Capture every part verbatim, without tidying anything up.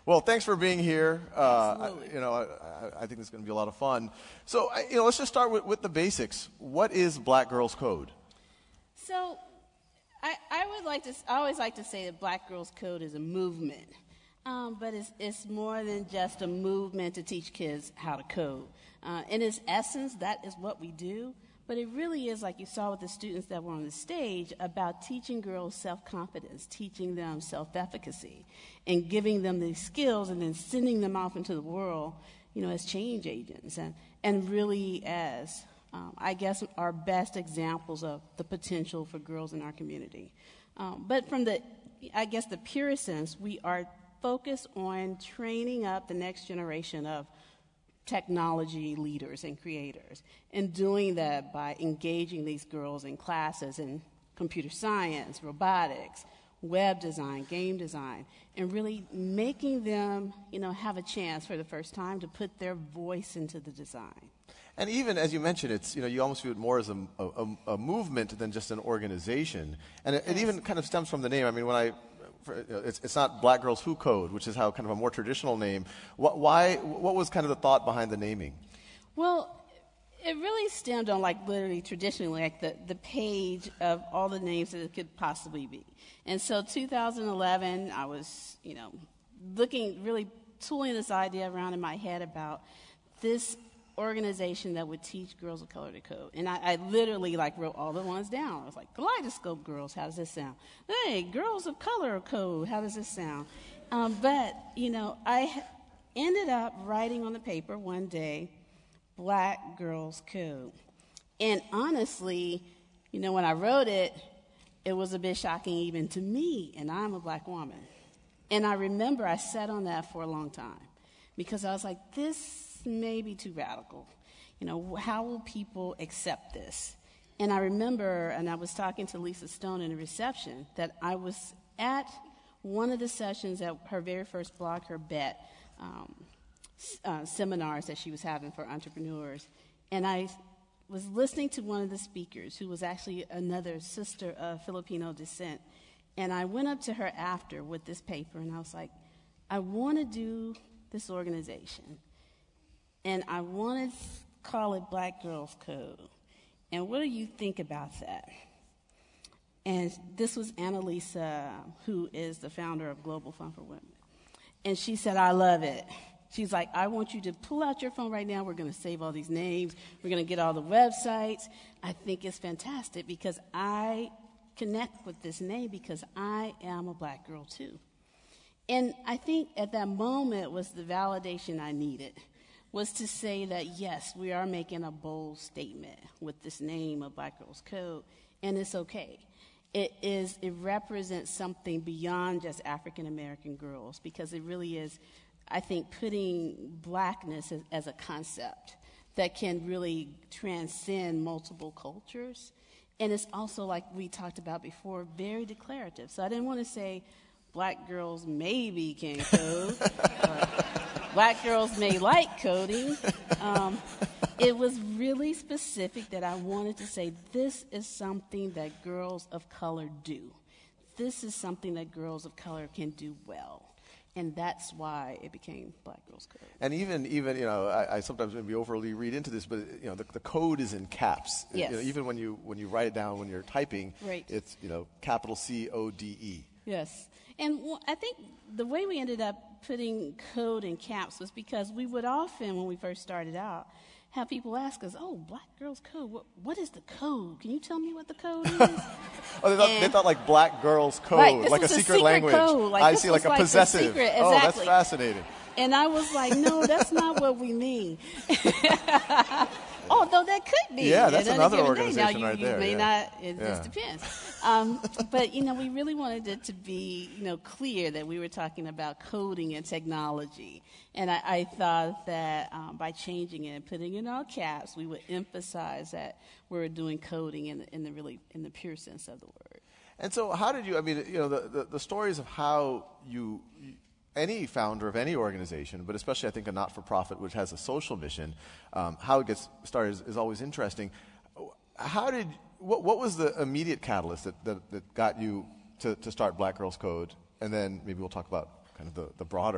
Well, thanks for being here. Uh, Absolutely. I, you know, I, I think this is going to be a lot of fun. So, I, you know, let's just start with, with the basics. What is Black Girls Code? So, I, I would like to. I always like to say that Black Girls Code is a movement, um, but it's it's more than just a movement to teach kids how to code. Uh, in its essence, that is what we do. But it really is, like you saw with the students that were on the stage, about teaching girls self-confidence, teaching them self-efficacy, and giving them these skills, and then sending them off into the world, you know, as change agents, and and really as Um, I guess, our best examples of the potential for girls in our community. Um, but from the, I guess, the purest sense, we are focused on training up the next generation of technology leaders and creators, and doing that by engaging these girls in classes in computer science, robotics, web design, game design, and really making them, you know, have a chance for the first time to put their voice into the design. And even, as you mentioned, it's, you know, you almost view it more as a, a, a movement than just an organization. And it, it even kind of stems from the name. I mean, when I, for, you know, it's, it's not Black Girls Who Code, which is how kind of a more traditional name. What, why, what was kind of the thought behind the naming? Well, it really stemmed on, like, literally traditionally, like the, the page of all the names that it could possibly be. And so two thousand eleven, I was, you know, looking, really tooling this idea around in my head about this organization that would teach girls of color to code. And I, I literally, like, wrote all the ones down. I was like, Kaleidoscope Girls, how does this sound? Hey, Girls of Color Code, how does this sound? Um, but, you know, I ended up writing on the paper one day, Black Girls Code. And honestly, you know, when I wrote it, it was a bit shocking even to me, and I'm a black woman. And I remember I sat on that for a long time, because I was like, this may be too radical. You know, how will people accept this? And I remember, and I was talking to Lisa Stone in the reception, that I was at one of the sessions at her very first blog, her Bet, um, uh, seminars that she was having for entrepreneurs. And I was listening to one of the speakers, who was actually another sister of Filipino descent. And I went up to her after with this paper, and I was like, I want to do this organization, and I want to call it Black Girls Code. And what do you think about that? And this was Annalisa, who is the founder of Global Fund for Women. And she said, I love it. She's like, I want you to pull out your phone right now. We're going to save all these names. We're going to get all the websites. I think it's fantastic, because I connect with this name because I am a black girl too. And I think at that moment was the validation I needed, was to say that, yes, we are making a bold statement with this name of Black Girls Code, and it's okay. It is, it represents something beyond just African American girls, because it really is, I think, putting blackness as, as a concept that can really transcend multiple cultures. And it's also, like we talked about before, very declarative. So I didn't want to say black girls maybe can code, or black girls may like coding. Um, it was really specific that I wanted to say this is something that girls of color do. This is something that girls of color can do well. And that's why it became Black Girls Code. And even, even you know, I, I sometimes maybe overly read into this, but you know, the, the code is in caps. Yes. You know, even when you when you write it down when you're typing, right. It's, you know, capital C O D E. Yes. And w- I think the way we ended up putting code in caps was because we would often, when we first started out, have people ask us, oh, Black Girls Code, what, what is the code? Can you tell me what the code is? Oh, they thought, they thought like Black Girls Code, right, like a a secret, secret language. Code. Like, I this see, was like a like the possessive. secret, Oh, that's exactly. fascinating. And I was like, no, that's not what we mean. Although that could be. Yeah, that's at another any given day. organization now, you, right you there. may Yeah. not, it Yeah. just depends. Um, but, you know, we really wanted it to be, you know, clear that we were talking about coding and technology. And I, I thought that um, by changing it and putting it in all caps, we would emphasize that we were doing coding in the, in the really, in the pure sense of the word. And so how did you, I mean, you know, the, the, the stories of how you, you, any founder of any organization, but especially I think a not-for-profit which has a social mission, um, how it gets started is, is always interesting. How did, what, what was the immediate catalyst that, that, that got you to, to start Black Girls Code? And then maybe we'll talk about kind of the, the broader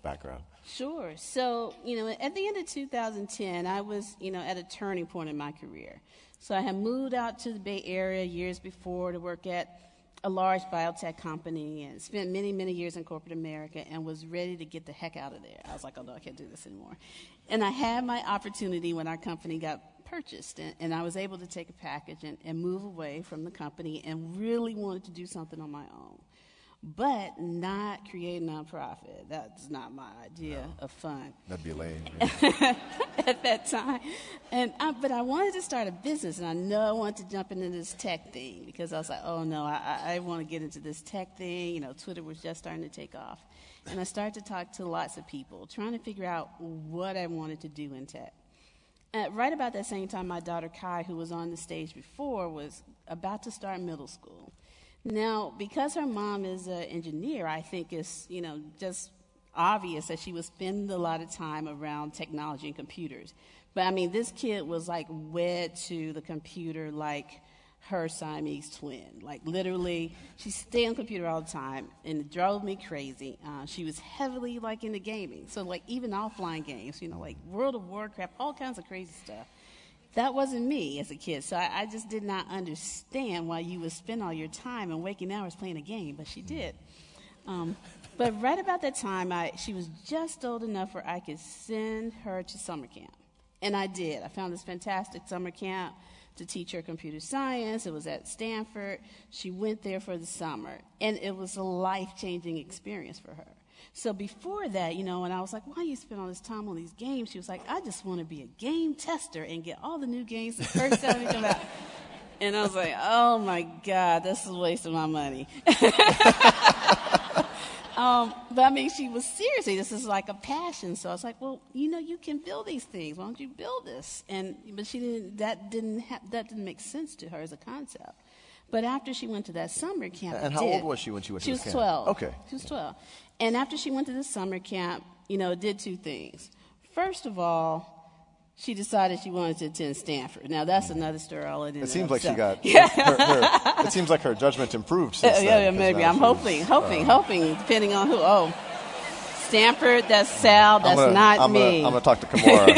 background. Sure. So, you know, at the end of two thousand ten, I was, you know, at a turning point in my career. So I had moved out to the Bay Area years before to work at a large biotech company and spent many, many years in corporate America and was ready to get the heck out of there. I was like, oh, no, I can't do this anymore. And I had my opportunity when our company got purchased, and, and I was able to take a package and, and move away from the company and really wanted to do something on my own, but not create a nonprofit. That's not my idea no. of fun. That'd be lame. Right? At that time. And I, but I wanted to start a business, and I know I wanted to jump into this tech thing because I was like, oh, no, I, I want to get into this tech thing. You know, Twitter was just starting to take off. And I started to talk to lots of people, trying to figure out what I wanted to do in tech. And right about that same time, my daughter Kai, who was on the stage before, was about to start middle school. Now, because her mom is an engineer, I think it's, you know, just obvious that she would spend a lot of time around technology and computers. But, I mean, this kid was, like, wed to the computer like her Siamese twin. Like, literally, she stayed on the computer all the time, and it drove me crazy. Uh, she was heavily, like, into gaming. So, like, even offline games, you know, like World of Warcraft, all kinds of crazy stuff. That wasn't me as a kid, so I, I just did not understand why you would spend all your time and waking hours playing a game, but she did. Um, but right about that time, I, she was just old enough where I could send her to summer camp, and I did. I found this fantastic summer camp to teach her computer science. It was at Stanford. She went there for the summer, and it was a life-changing experience for her. So before that, you know, when I was like, why do you spend all this time on these games? She was like, I just want to be a game tester and get all the new games the first time they come out. And I was like, oh, my God, this is a waste of my money. um, but, I mean, she was seriously, this is like a passion. So I was like, well, you know, you can build these things. Why don't you build this? And But she didn't, that didn't, ha- that didn't make sense to her as a concept. But after she went to that summer camp, and how did. old was she when she went she to the camp? She was twelve. Okay. She was twelve. And after she went to the summer camp, you know, it did two things. First of all, she decided she wanted to attend Stanford. Now, that's another story all in It seems like so. she got, her, her, it seems like her judgment improved since yeah, then. Yeah, maybe. I'm hoping, was, hoping, uh, hoping, depending on who. Oh, Stanford, that's Sal, that's I'm gonna, not I'm me. Gonna, I'm going to talk to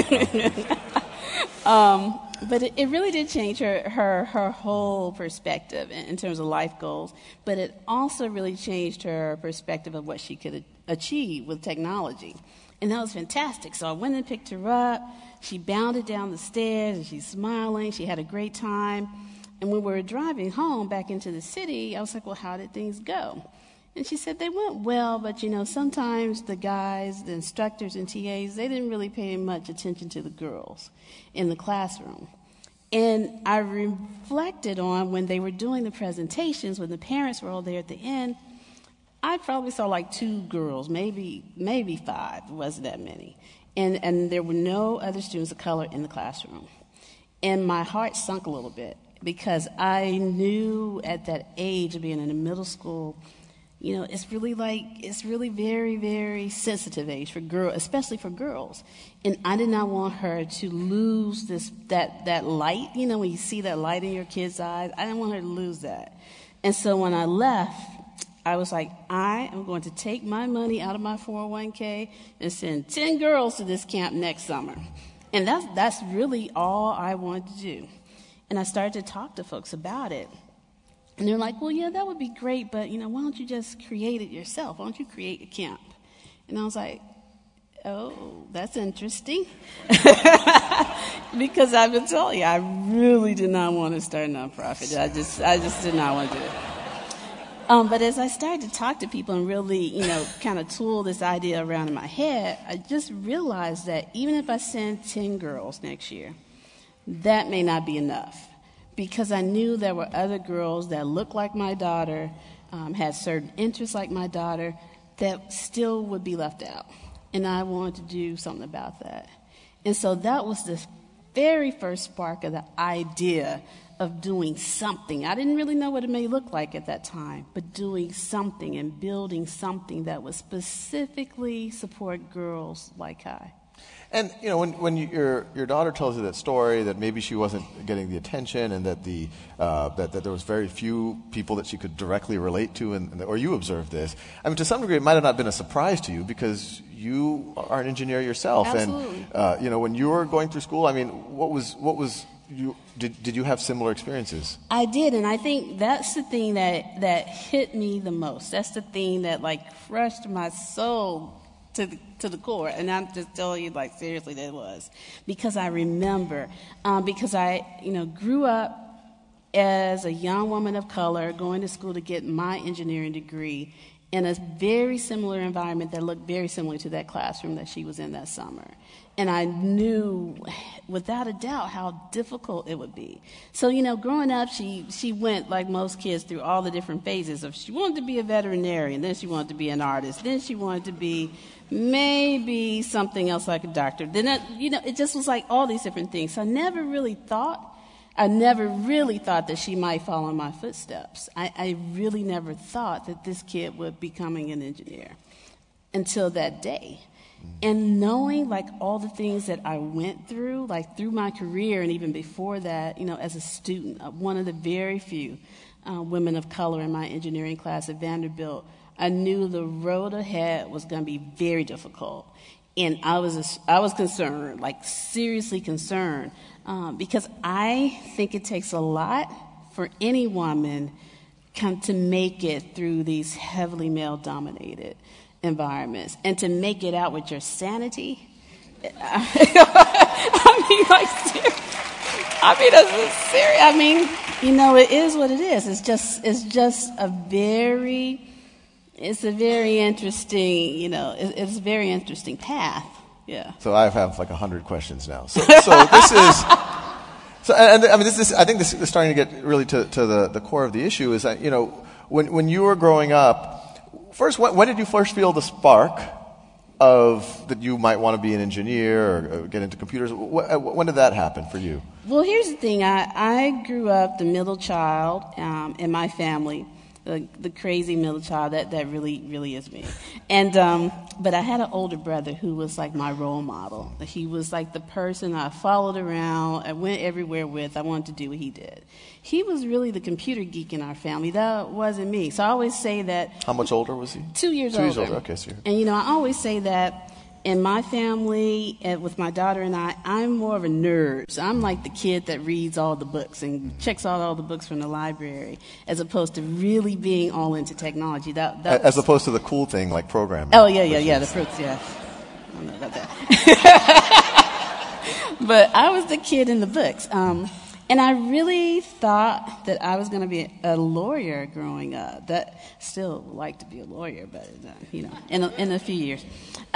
Kimora. um, But it, it really did change her, her, her whole perspective in, in terms of life goals. But it also really changed her perspective of what she could a- achieve with technology. And that was fantastic. So I went and picked her up. She bounded down the stairs, and she's smiling. She had a great time. And when we were driving home back into the city, I was like, well, how did things go? And she said, they went well, but, you know, sometimes the guys, the instructors and T As, they didn't really pay much attention to the girls in the classroom. And I reflected on when they were doing the presentations, when the parents were all there at the end, I probably saw like two girls, maybe maybe five. It wasn't that many. And, and there were no other students of color in the classroom. And my heart sunk a little bit because I knew at that age of being in a middle school, you know, it's really like, it's really very, very sensitive age for girls, especially for girls. And I did not want her to lose this, that, that light, you know, when you see that light in your kid's eyes, I didn't want her to lose that. And so when I left, I was like, I am going to take my money out of my four oh one k and send ten girls to this camp next summer. And that's, that's really all I wanted to do. And I started to talk to folks about it. And they're like, well, yeah, that would be great, but, you know, why don't you just create it yourself? Why don't you create a camp? And I was like, oh, that's interesting. Because I've been telling you, I really did not want to start a nonprofit. I just I just did not want to do it. Um, but as I started to talk to people and really, you know, kind of tool this idea around in my head, I just realized that even if I send ten girls next year, that may not be enough. Because I knew there were other girls that looked like my daughter, um, had certain interests like my daughter, that still would be left out. And I wanted to do something about that. And so that was the very first spark of the idea of doing something. I didn't really know what it may look like at that time, but doing something and building something that would specifically support girls like Kai. And, you know, when, when you, your your daughter tells you that story, that maybe she wasn't getting the attention and that the uh, that, that there was very few people that she could directly relate to, and, and or you observed this, I mean, to some degree, it might have not been a surprise to you because you are an engineer yourself. Absolutely. And, uh, you know, when you were going through school, I mean, what was, what was, you, did, did you have similar experiences? I did, and I think that's the thing that, that hit me the most. That's the thing that, like, crushed my soul to the, to the core. And I'm just telling you, like, seriously, that it was. Because I remember, um, because I, you know, grew up as a young woman of color, going to school to get my engineering degree in a very similar environment that looked very similar to that classroom that she was in that summer. And I knew without a doubt how difficult it would be. So, you know, growing up, she, she went, like most kids, through all the different phases of she wanted to be a veterinarian, then she wanted to be an artist, then she wanted to be maybe something else like a doctor. Then, it, you know, it just was like all these different things. So I never really thought, I never really thought that she might follow in my footsteps. I, I really never thought that this kid would be becoming an engineer until that day. And knowing, like, all the things that I went through, like, through my career and even before that, you know, as a student, uh, one of the very few uh, women of color in my engineering class at Vanderbilt, I knew the road ahead was going to be very difficult. And I was, I was concerned, like, seriously concerned, um, because I think it takes a lot for any woman come to make it through these heavily male-dominated environments, and to make it out with your sanity. I mean, like, I mean, that's serious. I mean, you know, it is what it is. It's just, it's just a very, it's a very interesting, you know, it's, it's a very interesting path. Yeah. So I have like a hundred questions now. So, so this is. So, and I mean, this is. I think this is starting to get really to, to the, the core of the issue. Is that, you know, when when you were growing up. First, when, when did you first feel the spark of that you might want to be an engineer or, or get into computers? When, when did that happen for you? Well, here's the thing. I, I grew up the middle child um, in my family, the, the crazy middle child. That, that really, really is me. And um, but I had an older brother who was like my role model. He was like the person I followed around. I went everywhere with. I wanted to do what he did. He was really the computer geek in our family. That wasn't me. So I always say that. How much older was he? Two years Two older. Two years older, okay. So you're... And, you know, I always say that in my family, and with my daughter and I, I'm more of a nerd. So I'm like the kid that reads all the books and checks out all the books from the library, as opposed to really being all into technology. That, that as was... opposed to the cool thing like programming. Oh, yeah, yeah, yeah, the fruits, yeah. I don't know about that. But I was the kid in the books. Um, and I really thought that I was going to be a lawyer growing up. That still would like to be a lawyer, but, uh, you know, in a, in a few years.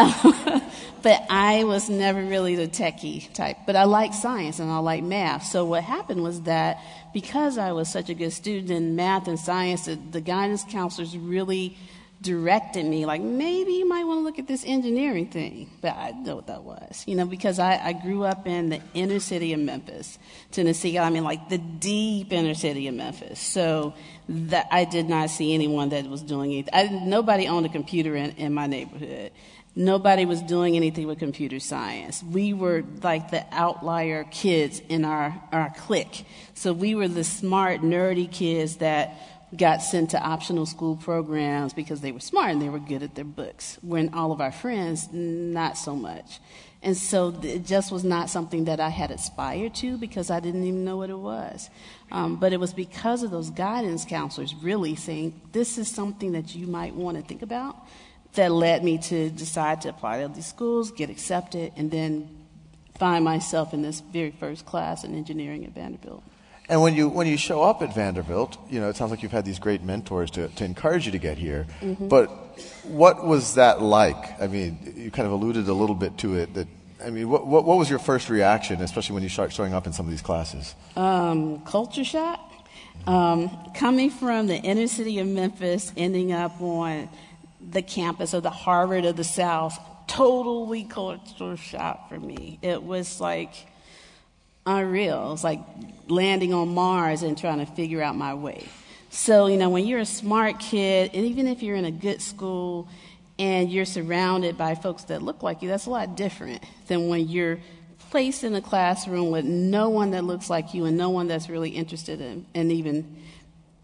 But I was never really the techie type. But I like science and I like math. So what happened was that because I was such a good student in math and science, the, the guidance counselors really directed me, like, maybe you might want to look at this engineering thing. But I didn't know what that was, you know, because I, I grew up in the inner city of Memphis, Tennessee. I mean, like the deep inner city of Memphis. So that I did not see anyone that was doing it. I, nobody owned a computer in, in my neighborhood. Nobody was doing anything with computer science. We were like the outlier kids in our, our clique. So we were the smart, nerdy kids that got sent to optional school programs because they were smart and they were good at their books, when all of our friends, not so much. And so it just was not something that I had aspired to because I didn't even know what it was. Um, but it was because of those guidance counselors really saying, this is something that you might want to think about, that led me to decide to apply to these schools, get accepted, and then find myself in this very first class in engineering at Vanderbilt. And when you when you show up at Vanderbilt, you know, it sounds like you've had these great mentors to, to encourage you to get here. Mm-hmm. But what was that like? I mean, you kind of alluded a little bit to it. That I mean, what what, what was your first reaction, especially when you start showing up in some of these classes? Um, culture shock. Um, coming from the inner city of Memphis, ending up on the campus of the Harvard of the South, totally culture shock for me. It was like unreal. It's like landing on Mars and trying to figure out my way. So, you know, when you're a smart kid, and even if you're in a good school and you're surrounded by folks that look like you, that's a lot different than when you're placed in a classroom with no one that looks like you and no one that's really interested in, in even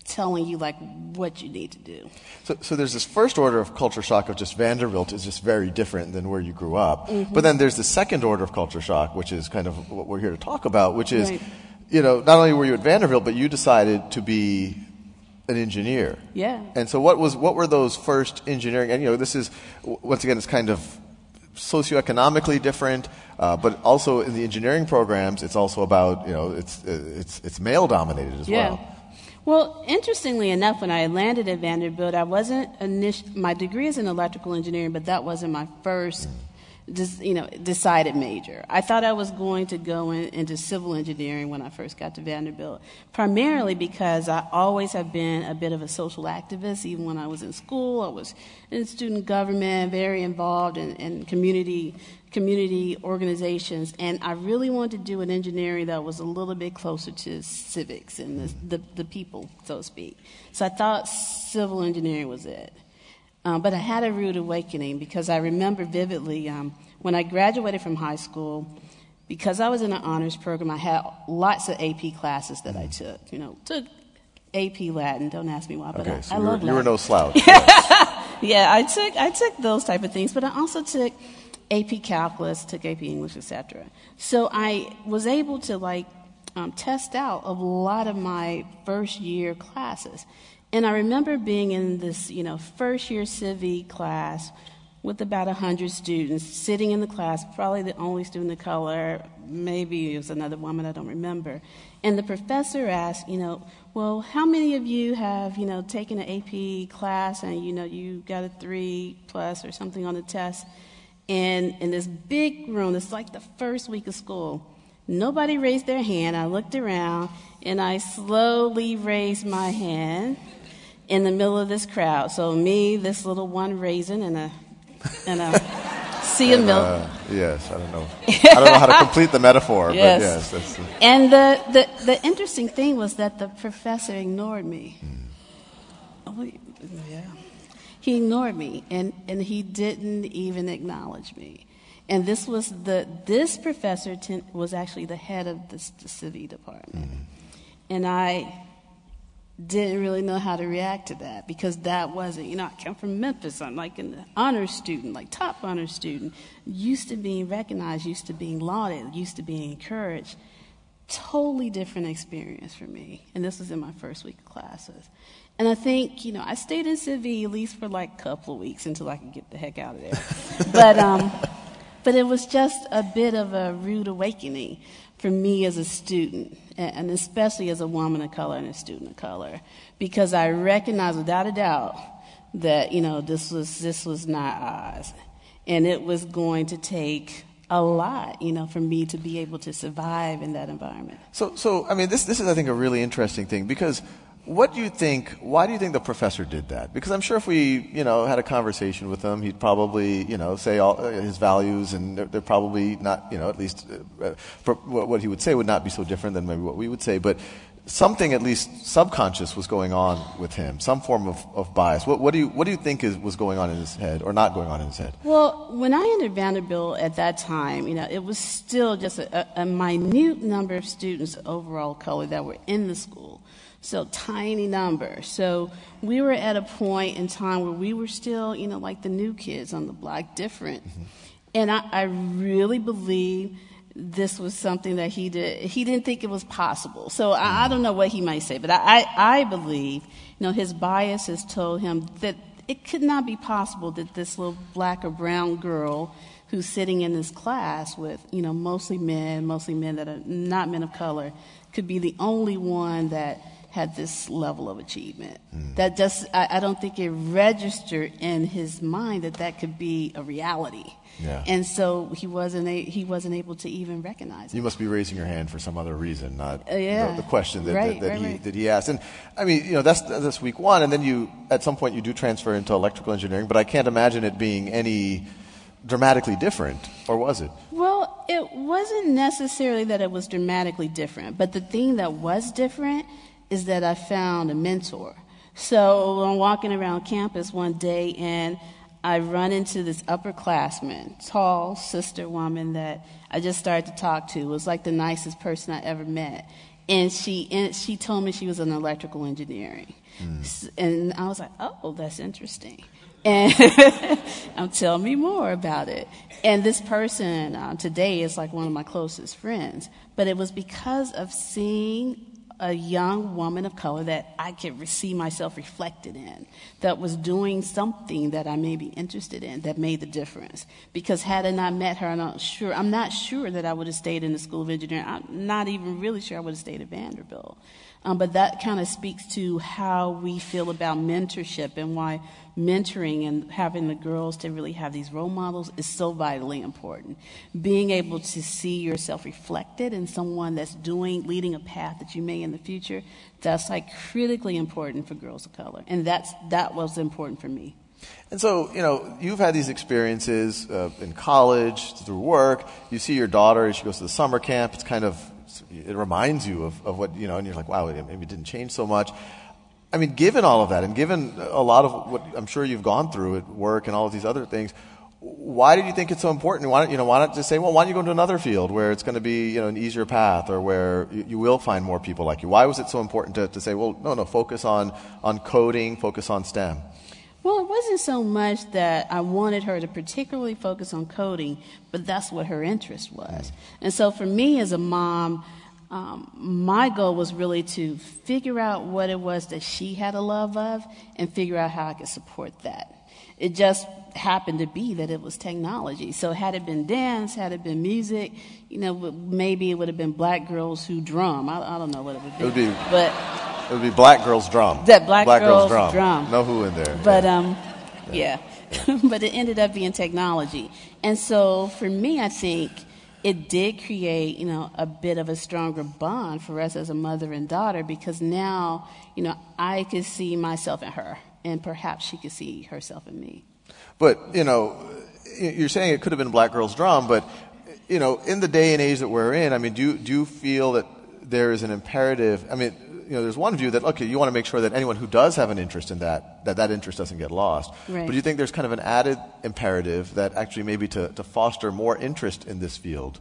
telling you like what you need to do. So, so there's this first order of culture shock of just Vanderbilt is just very different than where you grew up. Mm-hmm. But then there's the second order of culture shock, which is kind of what we're here to talk about, which is, right. you know, not only were you at Vanderbilt, but you decided to be an engineer. Yeah. And so what was what were those first engineering? And you know, this is once again, it's kind of socioeconomically different, uh, but also in the engineering programs, it's also about you know, it's it's it's male dominated as yeah. well. Well, interestingly enough, when I landed at Vanderbilt, I wasn't init- my degree is in electrical engineering, but that wasn't my first, just, you know, decided major. I thought I was going to go in, into civil engineering when I first got to Vanderbilt, primarily because I always have been a bit of a social activist. Even when I was in school, I was in student government, very involved in, in community community organizations, and I really wanted to do an engineering that was a little bit closer to civics and the, the, the people, so to speak. So I thought civil engineering was it. Um, but I had a rude awakening because I remember vividly um, when I graduated from high school, because I was in an honors program, I had lots of A P classes that I took. You know, took A P Latin. Don't ask me why, but okay, I, so I you love were, Latin. You were no slouch. Yes. Yeah, I took I took those type of things, but I also took A P Calculus, took A P English, et cetera. So I was able to like um, test out a lot of my first year classes. And I remember being in this, you know, first year civic class with about one hundred students, sitting in the class, probably the only student of color, maybe it was another woman, I don't remember. And the professor asked, you know, well, how many of you have, you know, taken an A P class and, you know, you got a three plus or something on the test? And in this big room, it's like the first week of school, nobody raised their hand. I looked around, and I slowly raised my hand in the middle of this crowd. So me, this little one raisin, and a and a sea of milk. Uh, yes, I don't know. I don't know how to complete the metaphor, yes. but yes. That's the... And the, the, the interesting thing was that the professor ignored me. Hmm. Oh, yeah. He ignored me, and, and he didn't even acknowledge me. And this was the this professor ten, was actually the head of the, the civic department. Mm-hmm. And I didn't really know how to react to that because that wasn't, you know, I come from Memphis. I'm like an honors student, like top honors student, used to being recognized, used to being lauded, used to being encouraged. Totally different experience for me. And this was in my first week of classes. And I think, you know, I stayed in Civi at least for like a couple of weeks until I could get the heck out of there. but um, but it was just a bit of a rude awakening for me as a student, and especially as a woman of color and a student of color, because I recognized without a doubt that, you know, this was this was not Oz, and it was going to take a lot, you know, for me to be able to survive in that environment. So, so I mean, this this is, I think, a really interesting thing because. What do you think, why do you think the professor did that? Because I'm sure if we, you know, had a conversation with him, he'd probably, you know, say all uh, his values, and they're, they're probably not, you know, at least uh, for what he would say would not be so different than maybe what we would say. But something at least subconscious was going on with him, some form of, of bias. What, what do you what do you think is, was going on in his head or not going on in his head? Well, when I entered Vanderbilt at that time, you know, it was still just a, a minute number of students overall color that were in the school. So tiny number. So we were at a point in time where we were still, you know, like the new kids on the block, different. Mm-hmm. And I, I really believe this was something that he did. He didn't think it was possible. So mm-hmm. I, I don't know what he might say, but I, I, I believe, you know, his bias has told him that it could not be possible that this little black or brown girl who's sitting in this class with, you know, mostly men, mostly men that are not men of color, could be the only one that had this level of achievement. Mm. That just, I, I don't think it registered in his mind that that could be a reality. Yeah. And so he wasn't a, he wasn't able to even recognize it. You must be raising your hand for some other reason, not uh, yeah. the, the question that, right, that, that right, he right. that he asked. And I mean, you know, that's that's week one, and then you at some point you do transfer into electrical engineering, but I can't imagine it being any dramatically different, or was it? Well, it wasn't necessarily that it was dramatically different, but the thing that was different is that I found a mentor. So I'm walking around campus one day, and I run into this upperclassman, tall sister woman that I just started to talk to. It was like the nicest person I ever met. And she and she told me she was in electrical engineering. Mm. And I was like, oh, that's interesting. And um, tell me more about it. And this person uh, today is like one of my closest friends. But it was because of seeing a young woman of color that I could see myself reflected in, that was doing something that I may be interested in, that made the difference. Because had I not met her, I'm not sure, I'm not sure that I would have stayed in the School of Engineering. I'm not even really sure I would have stayed at Vanderbilt. Um, but that kind of speaks to how we feel about mentorship and why mentoring and having the girls to really have these role models is so vitally important. Being able to see yourself reflected in someone that's doing, leading a path that you may in the future, that's like critically important for girls of color. And that's that was important for me. And so, you know, you've had these experiences uh, in college, through work. You see your daughter, she goes to the summer camp. It's kind of, it reminds you of, of what, you know, and you're like, wow, maybe it didn't change so much. I mean, given all of that, and given a lot of what I'm sure you've gone through at work and all of these other things, why did you think it's so important? Why don't, you know, why not just say, well, why don't you go into another field where it's going to be, you know, an easier path, or where you, you will find more people like you? Why was it so important to, to say, well, no, no, focus on, on coding, focus on STEM? Well, it wasn't so much that I wanted her to particularly focus on coding, but that's what her interest was. And so for me as a mom, um, my goal was really to figure out what it was that she had a love of and figure out how I could support that. It just happened to be that it was technology. So had it been dance, had it been music, you know, maybe it would have been black girls who drum. I, I don't know what it would be. It would be, but it would be Black Girls Drum. That Black, black Girls, girls, Drum. drum. No who in there. But, yeah. um, yeah. yeah. But it ended up being technology. And so for me, I think it did create, you know, a bit of a stronger bond for us as a mother and daughter, because now, you know, I could see myself in her, and perhaps she could see herself in me. But, you know, you're saying it could have been Black Girls Drum, but, you know, in the day and age that we're in, I mean, do you, do you feel that there is an imperative? I mean, you know, there's one view that, okay, you want to make sure that anyone who does have an interest in that, that that interest doesn't get lost. Right. But do you think there's kind of an added imperative that actually maybe to, to foster more interest in this field?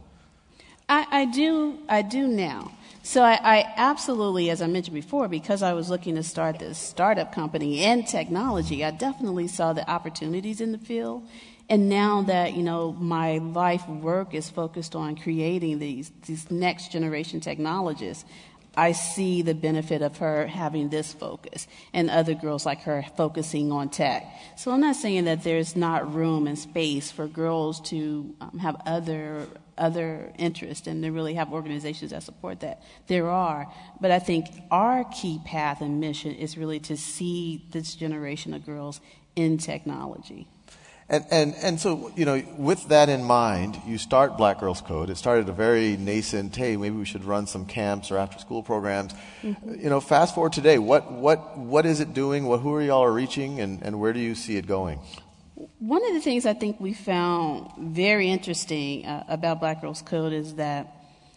I, I do, I do now. So I, I absolutely, as I mentioned before, because I was looking to start this startup company in technology, I definitely saw the opportunities in the field. And now that, you know, my life work is focused on creating these, these next generation technologists, I see the benefit of her having this focus and other girls like her focusing on tech. So I'm not saying that there's not room and space for girls to um, have other other interests and to really have organizations that support that. There are. But I think our key path and mission is really to see this generation of girls in technology. And, and and so, you know, with that in mind, you start Black Girls Code. It started a very nascent, hey, maybe we should run some camps or after-school programs. Mm-hmm. You know, fast forward today, what what what is it doing? What, who are y'all are reaching, and, and where do you see it going? One of the things I think we found very interesting uh, about Black Girls Code is that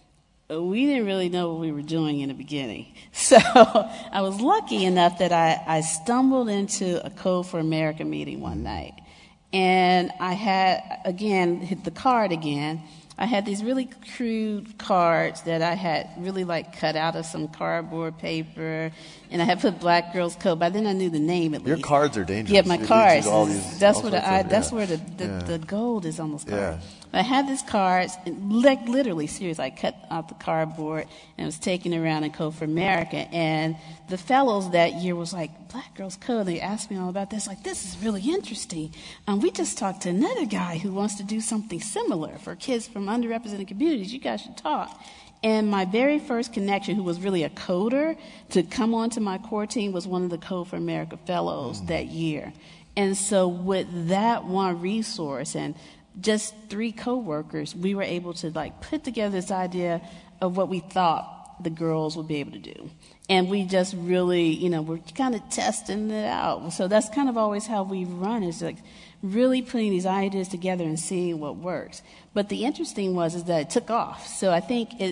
we didn't really know what we were doing in the beginning. So I was lucky enough that I, I stumbled into a Code for America meeting one night. And I had, again, hit the card again. I had these really crude cards that I had really like cut out of some cardboard paper, and I had put Black Girls Code. By then I knew the name at Your least. Your cards are dangerous. Yeah, my it cards. All these, that's all where the I, of, that's yeah. where the the, yeah. the gold is on those cards. Yeah. I had these cards, and like literally, seriously, I cut out the cardboard and was taking it around in Code for America. And the fellows that year was like, Black Girls Code. They asked me all about this. Like, this is really interesting. Um, we just talked to another guy who wants to do something similar for kids from underrepresented communities. You guys should talk. And my very first connection, who was really a coder, to come onto my core team was one of the Code for America fellows mm. that year. And so with that one resource and just three coworkers, we were able to like put together this idea of what we thought the girls would be able to do. And we just really, you know, we're kind of testing it out. So that's kind of always how we run, is like really putting these ideas together and seeing what works. But the interesting was is that it took off. So I think it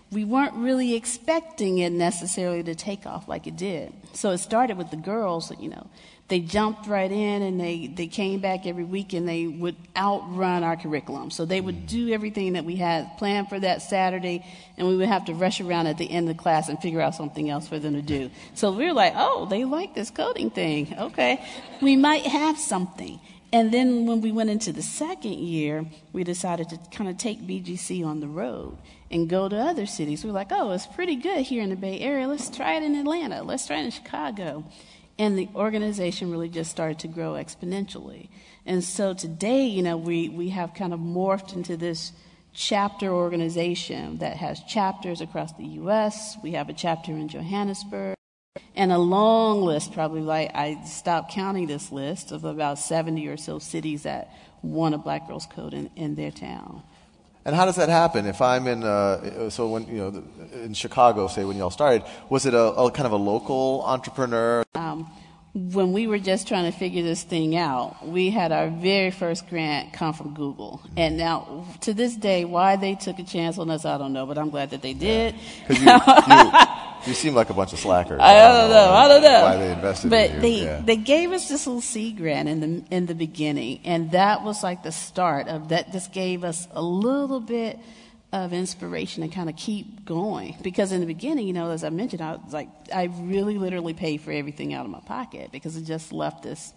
we weren't really expecting it necessarily to take off like it did. So it started with the girls, you know. They jumped right in, and they, they came back every week, and they would outrun our curriculum. So they would do everything that we had planned for that Saturday, and we would have to rush around at the end of the class and figure out something else for them to do. So we were like, oh, they like this coding thing. Okay, we might have something. And then when we went into the second year, we decided to kind of take B G C on the road and go to other cities. We were like, oh, it's pretty good here in the Bay Area. Let's try it in Atlanta. Let's try it in Chicago. And the organization really just started to grow exponentially. And so today, you know, we, we have kind of morphed into this chapter organization that has chapters across the U S. We have a chapter in Johannesburg. And a long list, probably like I stopped counting this list, of about seventy or so cities that want a Black Girls Code in, in their town. And how does that happen? If I'm in, uh, so when, you know, in Chicago, say, when y'all started, was it a, a kind of a local entrepreneur? Um, when we were just trying to figure this thing out, we had our very first grant come from Google. Mm-hmm. And now, to this day, why they took a chance on us, I don't know, but I'm glad that they did. Because yeah. you, you, you seem like a bunch of slackers. I don't, I don't know, know. I don't know. Why they invested but in you. they yeah. they gave us this little seed grant in the in the beginning, and that was like the start of that. Just gave us a little bit of inspiration to kind of keep going. Because in the beginning, you know, as I mentioned, I was like, I really literally paid for everything out of my pocket because it just left this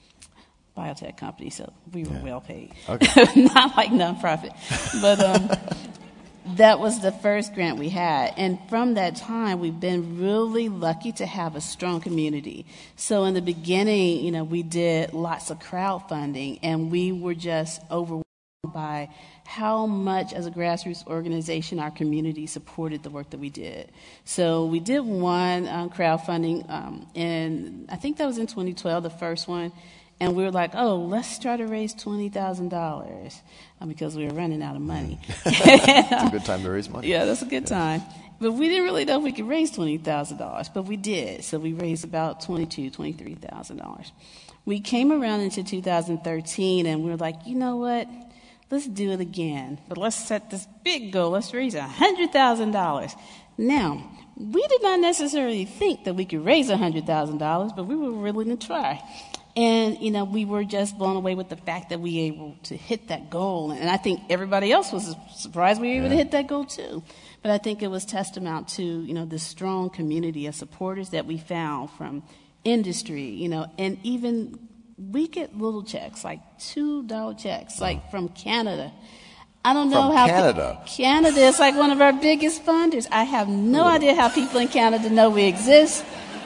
biotech company, so we were yeah. well paid. Okay. Not like nonprofit, but um, that was the first grant we had. And from that time, we've been really lucky to have a strong community. So in the beginning, you know, we did lots of crowdfunding, and we were just overwhelmed by how much, as a grassroots organization, our community supported the work that we did. So we did one um, crowdfunding, um, and I think that was in twenty twelve, the first one. And we were like, oh, let's try to raise twenty thousand dollars uh, because we were running out of money. It's a good time to raise money. Yeah, that's a good yeah. time. But we didn't really know if we could raise twenty thousand dollars, but we did. So we raised about twenty-two thousand dollars, twenty-three thousand dollars. We came around into two thousand thirteen, and we were like, you know what? Let's do it again. But let's set this big goal. Let's raise one hundred thousand dollars. Now, we did not necessarily think that we could raise one hundred thousand dollars, but we were willing to try. And, you know, we were just blown away with the fact that we were able to hit that goal. And I think everybody else was surprised we were able yeah. to hit that goal, too. But I think it was testament to, you know, the strong community of supporters that we found from industry, you know, and even we get little checks, like two dollar checks, like from Canada. I don't know from how Canada. Pe- Canada is like one of our biggest funders. I have no Ooh. idea how people in Canada know we exist.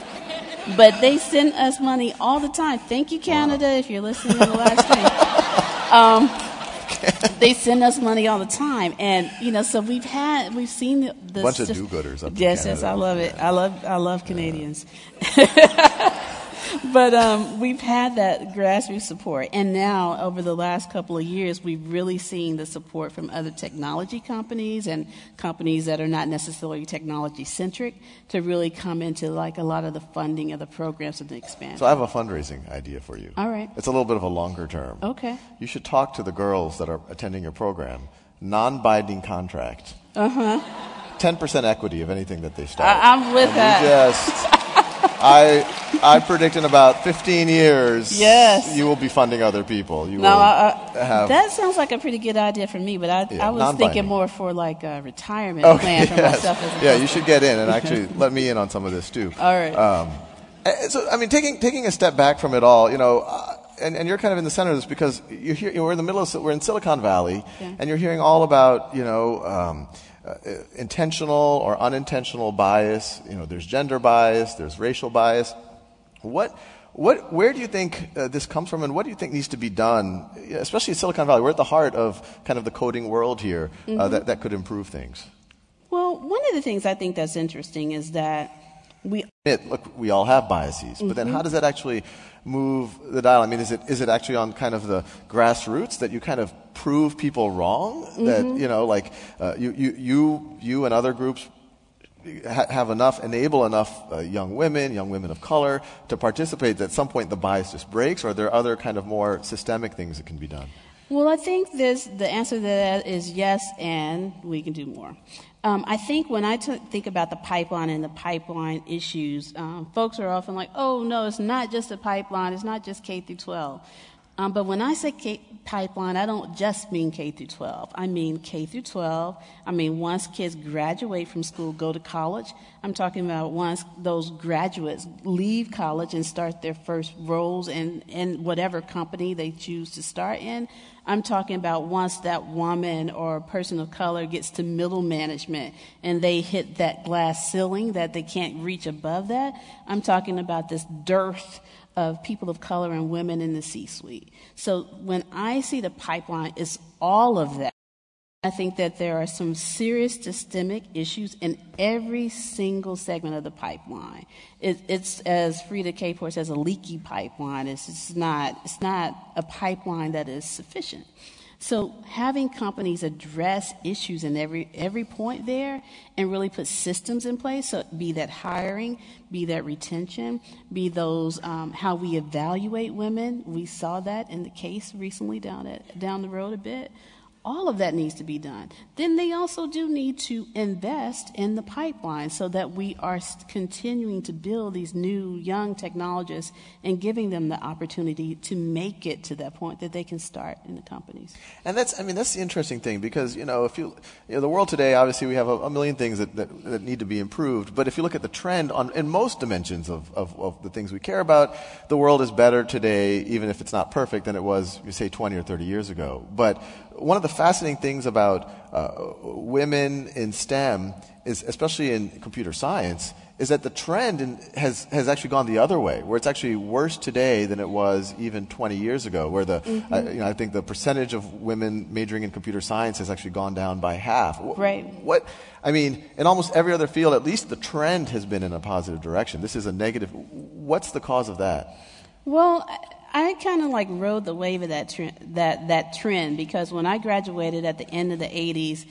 But they send us money all the time. Thank you, Canada, wow. if you're listening to the live stream. Um, they send us money all the time, and you know, so we've had, we've seen the, the bunch of do-gooders up yes, in yes, Canada. I love it. I love, I love Canadians. Yeah. But um, we've had that grassroots support, and now over the last couple of years, we've really seen the support from other technology companies and companies that are not necessarily technology-centric to really come into like a lot of the funding of the programs and the expansion. So I have a fundraising idea for you. All right. It's a little bit of a longer term. Okay. You should talk to the girls that are attending your program. Non-binding contract. Uh-huh. ten percent equity of anything that they start. I- I'm with and that. Just... I I predict in about fifteen years, yes. you will be funding other people. You no, will I, I, have that sounds like a pretty good idea for me, but I, yeah, I was non-binding. thinking more for like a retirement okay, plan for yes. myself. As a yeah, you should get in and actually let me in on some of this too. All right. Um, so, I mean, taking taking a step back from it all, you know, uh, and, and you're kind of in the center of this because you're here, we're in the middle of, we're in Silicon Valley, yeah. and you're hearing all about, you know, um, Uh, intentional or unintentional bias. You know, there's gender bias, there's racial bias. What, what, where do you think uh, this comes from, and what do you think needs to be done, especially in Silicon Valley? We're at the heart of kind of the coding world here, uh, mm-hmm. that, that could improve things. Well, one of the things I think that's interesting is that we it, look, we all have biases, mm-hmm. but then how does that actually move the dial? I mean, is it is it actually on kind of the grassroots that you kind of prove people wrong? Mm-hmm. That, you know, like uh, you, you you you and other groups ha- have enough, enable enough uh, young women, young women of color to participate that at some point the bias just breaks, or are there other kind of more systemic things that can be done? Well, I think this, the answer to that is yes, and we can do more. Um, I think when I t- think about the pipeline and the pipeline issues, um, folks are often like, oh, no, it's not just a pipeline. It's not just K through twelve. Um, but when I say K- pipeline, I don't just mean K through twelve. I mean K through twelve. I mean once kids graduate from school, go to college. I'm talking about once those graduates leave college and start their first roles in, in whatever company they choose to start in. I'm talking about once that woman or person of color gets to middle management and they hit that glass ceiling that they can't reach above that. I'm talking about this dearth of people of color and women in the C-suite. So when I see the pipeline, it's all of that. I think that there are some serious systemic issues in every single segment of the pipeline. It, it's, as Frida Kapor says, a leaky pipeline. It's, it's not, it's not a pipeline that is sufficient. So having companies address issues in every every point there and really put systems in place, so be that hiring, be that retention, be those um, how we evaluate women. We saw that in the case recently down at down the road a bit. All of that needs to be done. Then they also do need to invest in the pipeline so that we are continuing to build these new young technologists and giving them the opportunity to make it to that point that they can start in the companies. And that's, I mean, that's the interesting thing because, you know, if you, you know, the world today, obviously we have a, a million things that, that, that need to be improved. But if you look at the trend on, in most dimensions of, of, of the things we care about, the world is better today, even if it's not perfect, than it was, you say, twenty or thirty years ago. But one of the fascinating things about uh, women in STEM, is, especially in computer science, is that the trend in, has has actually gone the other way, where it's actually worse today than it was even twenty years ago. Where the mm-hmm. uh, you know, I think the percentage of women majoring in computer science has actually gone down by half. Right. What I mean, in almost every other field, at least the trend has been in a positive direction. This is a negative. What's the cause of that? Well, I kind of like rode the wave of that trend, that that trend because when I graduated at the end of the eighties,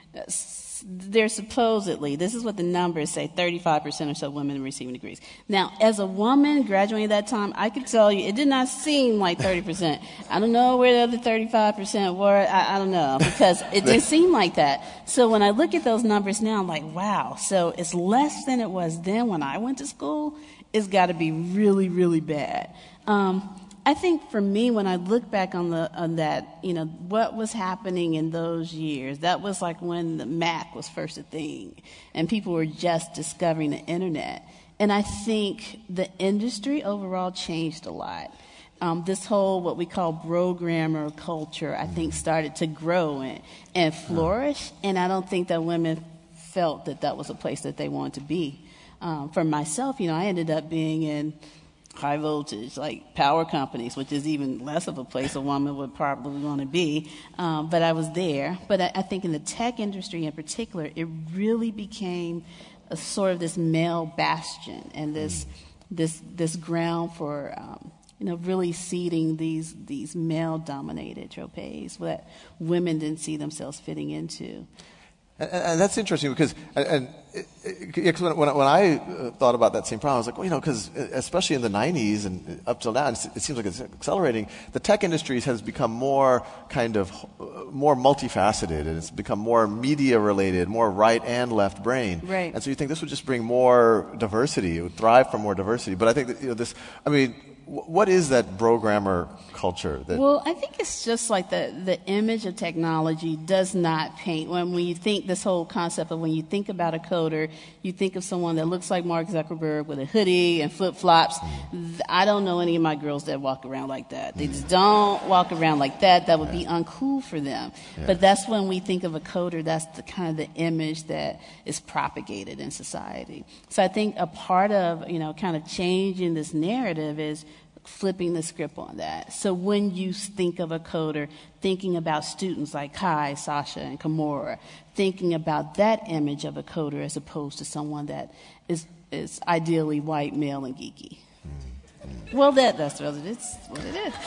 there's supposedly, this is what the numbers say, thirty-five percent or so women receiving degrees. Now, as a woman graduating at that time, I could tell you it did not seem like thirty percent. I don't know where the other thirty-five percent were. I, I don't know because it didn't seem like that. So when I look at those numbers now, I'm like, wow. So it's less than it was then when I went to school. It's got to be really, really bad. Um, I think for me, when I look back on the on that, you know, what was happening in those years, that was like when the Mac was first a thing and people were just discovering the internet. And I think the industry overall changed a lot. Um, this whole what we call programmer culture, I think, started to grow and, and flourish. And I don't think that women felt that that was a place that they wanted to be. Um, for myself, you know, I ended up being in high voltage, like power companies, which is even less of a place a woman would probably want to be. Um, but I was there. But I, I think in the tech industry in particular, it really became a sort of this male bastion and this mm. this this ground for um, you know really seeding these these male-dominated tropes that women didn't see themselves fitting into. And, and that's interesting because, and, and it, it, when, when I uh, thought about that same problem, I was like, well, you know, because especially in the nineties and up till now, it seems like it's accelerating. The tech industries has become more kind of uh, more multifaceted, and it's become more media related, more right and left brain. Right. And so you think this would just bring more diversity; it would thrive from more diversity. But I think that you know this. I mean, what is that programmer culture? That well, I think it's just like the, the image of technology does not paint. When we think this whole concept of when you think about a coder, you think of someone that looks like Mark Zuckerberg with a hoodie and flip-flops. Mm. I don't know any of my girls that walk around like that. They mm. just don't walk around like that. That would yeah. be uncool for them. Yeah. But that's when we think of a coder, that's the kind of the image that is propagated in society. So I think a part of, you know, kind of changing this narrative is flipping the script on that. So when you think of a coder, thinking about students like Kai, Sasha, and Kimura, thinking about that image of a coder as opposed to someone that is is ideally white, male, and geeky. Mm-hmm. Well, that that's what it is. What it is.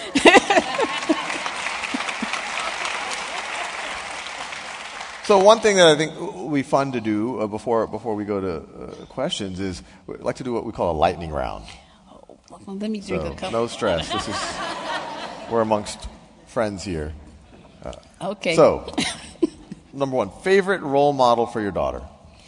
So one thing that I think would be fun to do uh, before before we go to uh, questions is we'd like to do what we call a lightning round. Well, let me drink so, a cup. No stress. This is we're amongst friends here. Uh, okay. So, number one, favorite role model for your daughter?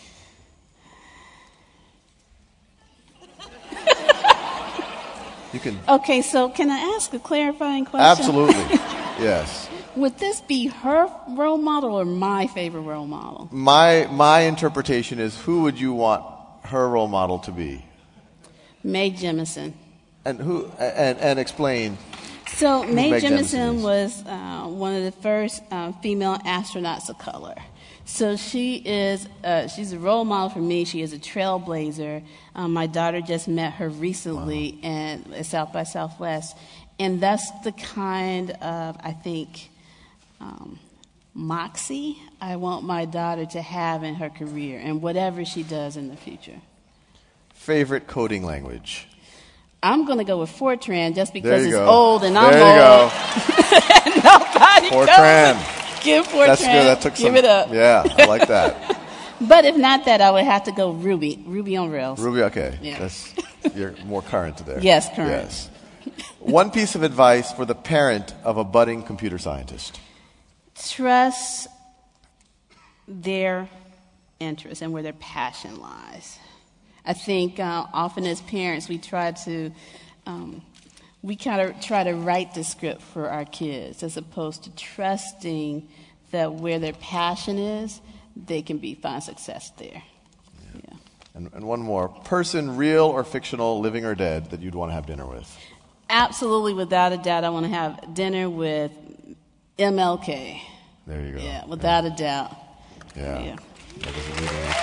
You can. Okay, so can I ask a clarifying question? Absolutely. Yes. Would this be her role model or my favorite role model? My my interpretation is, who would you want her role model to be? Mae Jemison. And who and and explain. So Mae Mae Jemison Jemison was uh, one of the first uh, female astronauts of color. So she is uh, she's a role model for me. She is a trailblazer. Um, my daughter just met her recently wow. in, at South by Southwest, and that's the kind of, I think, um, moxie I want my daughter to have in her career and whatever she does in the future. Favorite coding language? I'm going to go with Fortran just because it's go. old and there I'm you old. Go. Nobody Fortran. Goes. Give Fortran. That's good. That took Give some. it up. Yeah, I like that. But if not that, I would have to go Ruby. Ruby on Rails. Ruby, okay. Yeah. That's, you're more current there. Yes, current. Yes. One piece of advice for the parent of a budding computer scientist. Trust their interest and where their passion lies. I think uh, often as parents we try to um, we kind of try to write the script for our kids as opposed to trusting that where their passion is, they can be find success there. Yeah. yeah. And, and one more. Person, real or fictional, living or dead, that you'd want to have dinner with? Absolutely, without a doubt, I want to have dinner with M L K. There you go. Yeah, without yeah. a doubt. Yeah. yeah. That doesn't need any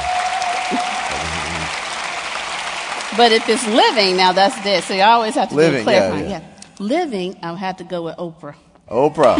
that But if it's living, now that's dead. So you always have to living, be clarifying. Yeah, yeah. yeah. Living, I would have to go with Oprah. Oprah.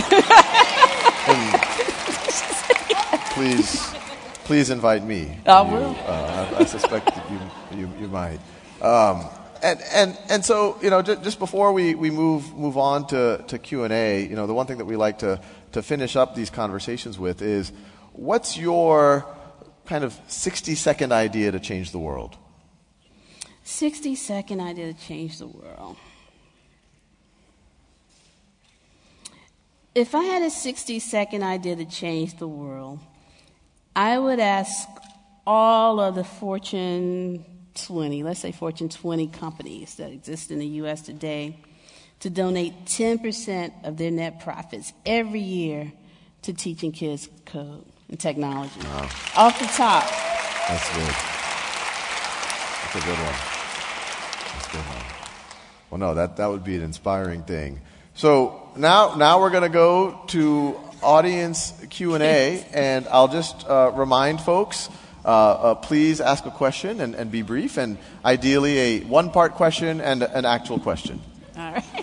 please, please invite me. I you, will. Uh, I, I suspect that you, you, you might. Um, and, and, and so, you know, just, just before we, we move, move on to, to Q and A, you know, the one thing that we like to, to finish up these conversations with is, what's your kind of sixty-second idea to change the world? sixty-second idea to change the world. If I had a sixty-second idea to change the world, I would ask all of the Fortune twenty, let's say Fortune twenty companies that exist in the U S today, to donate ten percent of their net profits every year to teaching kids code and technology. Wow. Off the top. That's good. That's a good one. That's a good one. Well, no, that, that would be an inspiring thing. So now, now we're going to go to audience Q and A, and I'll just uh, remind folks, uh, uh, please ask a question and, and be brief, and ideally a one-part question and an actual question. All right.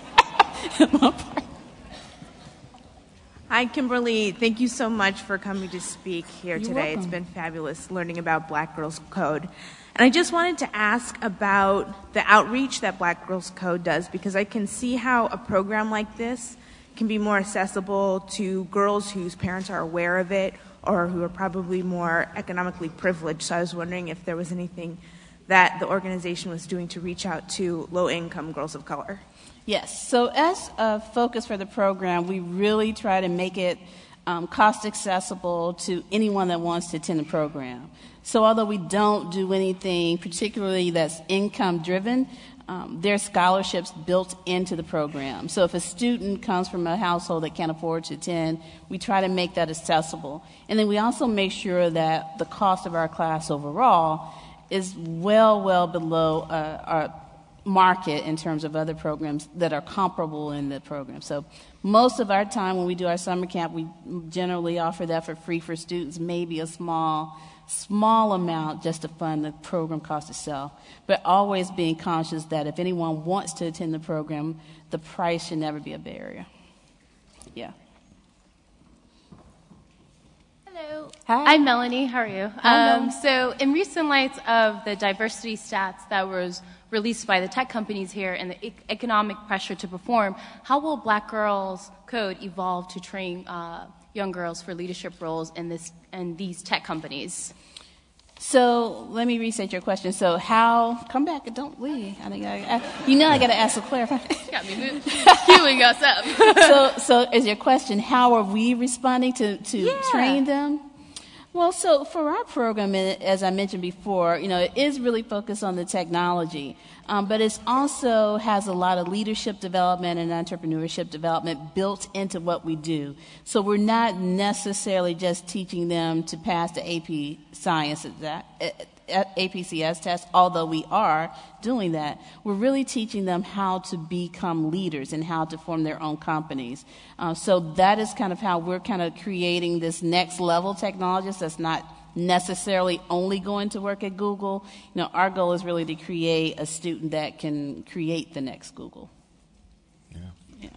Hi, Kimberly. Thank you so much for coming to speak here You're today. welcome. It's been fabulous learning about Black Girls Code. And I just wanted to ask about the outreach that Black Girls Code does, because I can see how a program like this can be more accessible to girls whose parents are aware of it or who are probably more economically privileged. So I was wondering if there was anything that the organization was doing to reach out to low-income girls of color. Yes. So as a focus for the program, we really try to make it um, cost accessible to anyone that wants to attend the program. So although we don't do anything particularly that's income driven, um, there are scholarships built into the program. So if a student comes from a household that can't afford to attend, we try to make that accessible. And then we also make sure that the cost of our class overall is well, well below uh, our market in terms of other programs that are comparable in the program. So most of our time when we do our summer camp, we generally offer that for free for students, maybe a small, small amount just to fund the program cost itself, but always being conscious that if anyone wants to attend the program, the price should never be a barrier. Yeah. Hello. Hi. I'm Melanie. How are you? Hi, um, so in recent light of the diversity stats that was released by the tech companies here and the e- economic pressure to perform, how will Black Girls Code evolve to train uh, young girls for leadership roles in this in these tech companies? So let me reset your question. So how, come back and don't leave. I think I, I, you know I got to ask a clarifying. Got me moving, queuing us up. so, so is your question, how are we responding to, to Yeah. train them? Well, so for our program, as I mentioned before, you know, it is really focused on the technology, um, but it also has a lot of leadership development and entrepreneurship development built into what we do. So we're not necessarily just teaching them to pass the A P Science exam, A P C S test, although we are doing that. We're really teaching them how to become leaders and how to form their own companies. Uh, so that is kind of how we're kind of creating this next level technologist that's not necessarily only going to work at Google. You know, our goal is really to create a student that can create the next Google. Yeah. Yeah.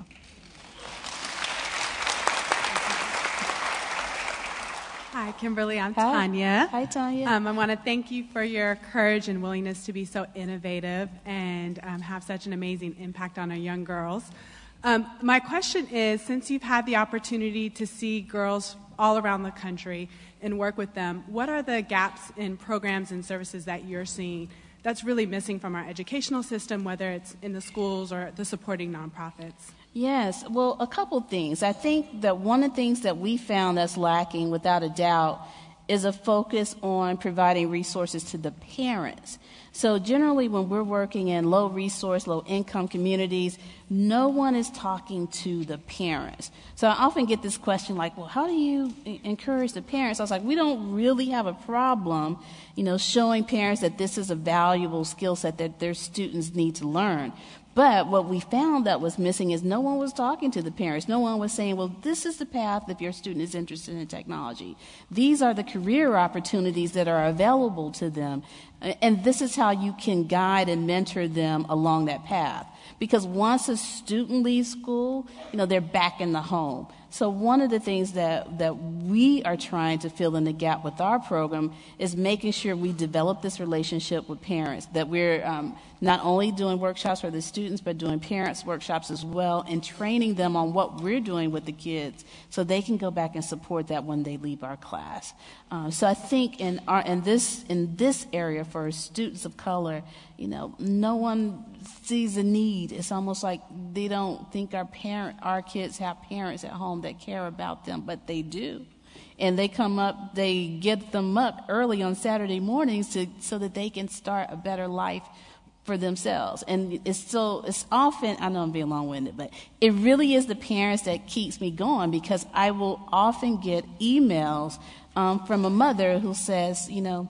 Hi, Kimberly. I'm Hi. Tanya. Hi, Tanya. Um, I want to thank you for your courage and willingness to be so innovative and um, have such an amazing impact on our young girls. Um, my question is, since you've had the opportunity to see girls all around the country and work with them, what are the gaps in programs and services that you're seeing that's really missing from our educational system, whether it's in the schools or the supporting nonprofits? Yes, well, a couple things. I think that one of the things that we found that's lacking, without a doubt, is a focus on providing resources to the parents. So generally when we're working in low resource, low income communities, no one is talking to the parents. So I often get this question like, well, how do you encourage the parents? I was like, we don't really have a problem, you know, showing parents that this is a valuable skill set that their students need to learn. But what we found that was missing is no one was talking to the parents. No one was saying, well, this is the path if your student is interested in technology. These are the career opportunities that are available to them. And this is how you can guide and mentor them along that path. Because once a student leaves school, you know, they're back in the home. So one of the things that, that we are trying to fill in the gap with our program is making sure we develop this relationship with parents, that we're um, not only doing workshops for the students, but doing parents workshops as well, and training them on what we're doing with the kids so they can go back and support that when they leave our class. Uh, so I think in, our, in, this, in this area for students of color, you know, no one sees a need. It's almost like they don't think our parent, our kids have parents at home that care about them, but they do. And they come up, they get them up early on Saturday mornings to, so that they can start a better life for themselves. And it's so, it's often, I know I'm being long-winded, but it really is the parents that keeps me going, because I will often get emails um, from a mother who says, you know,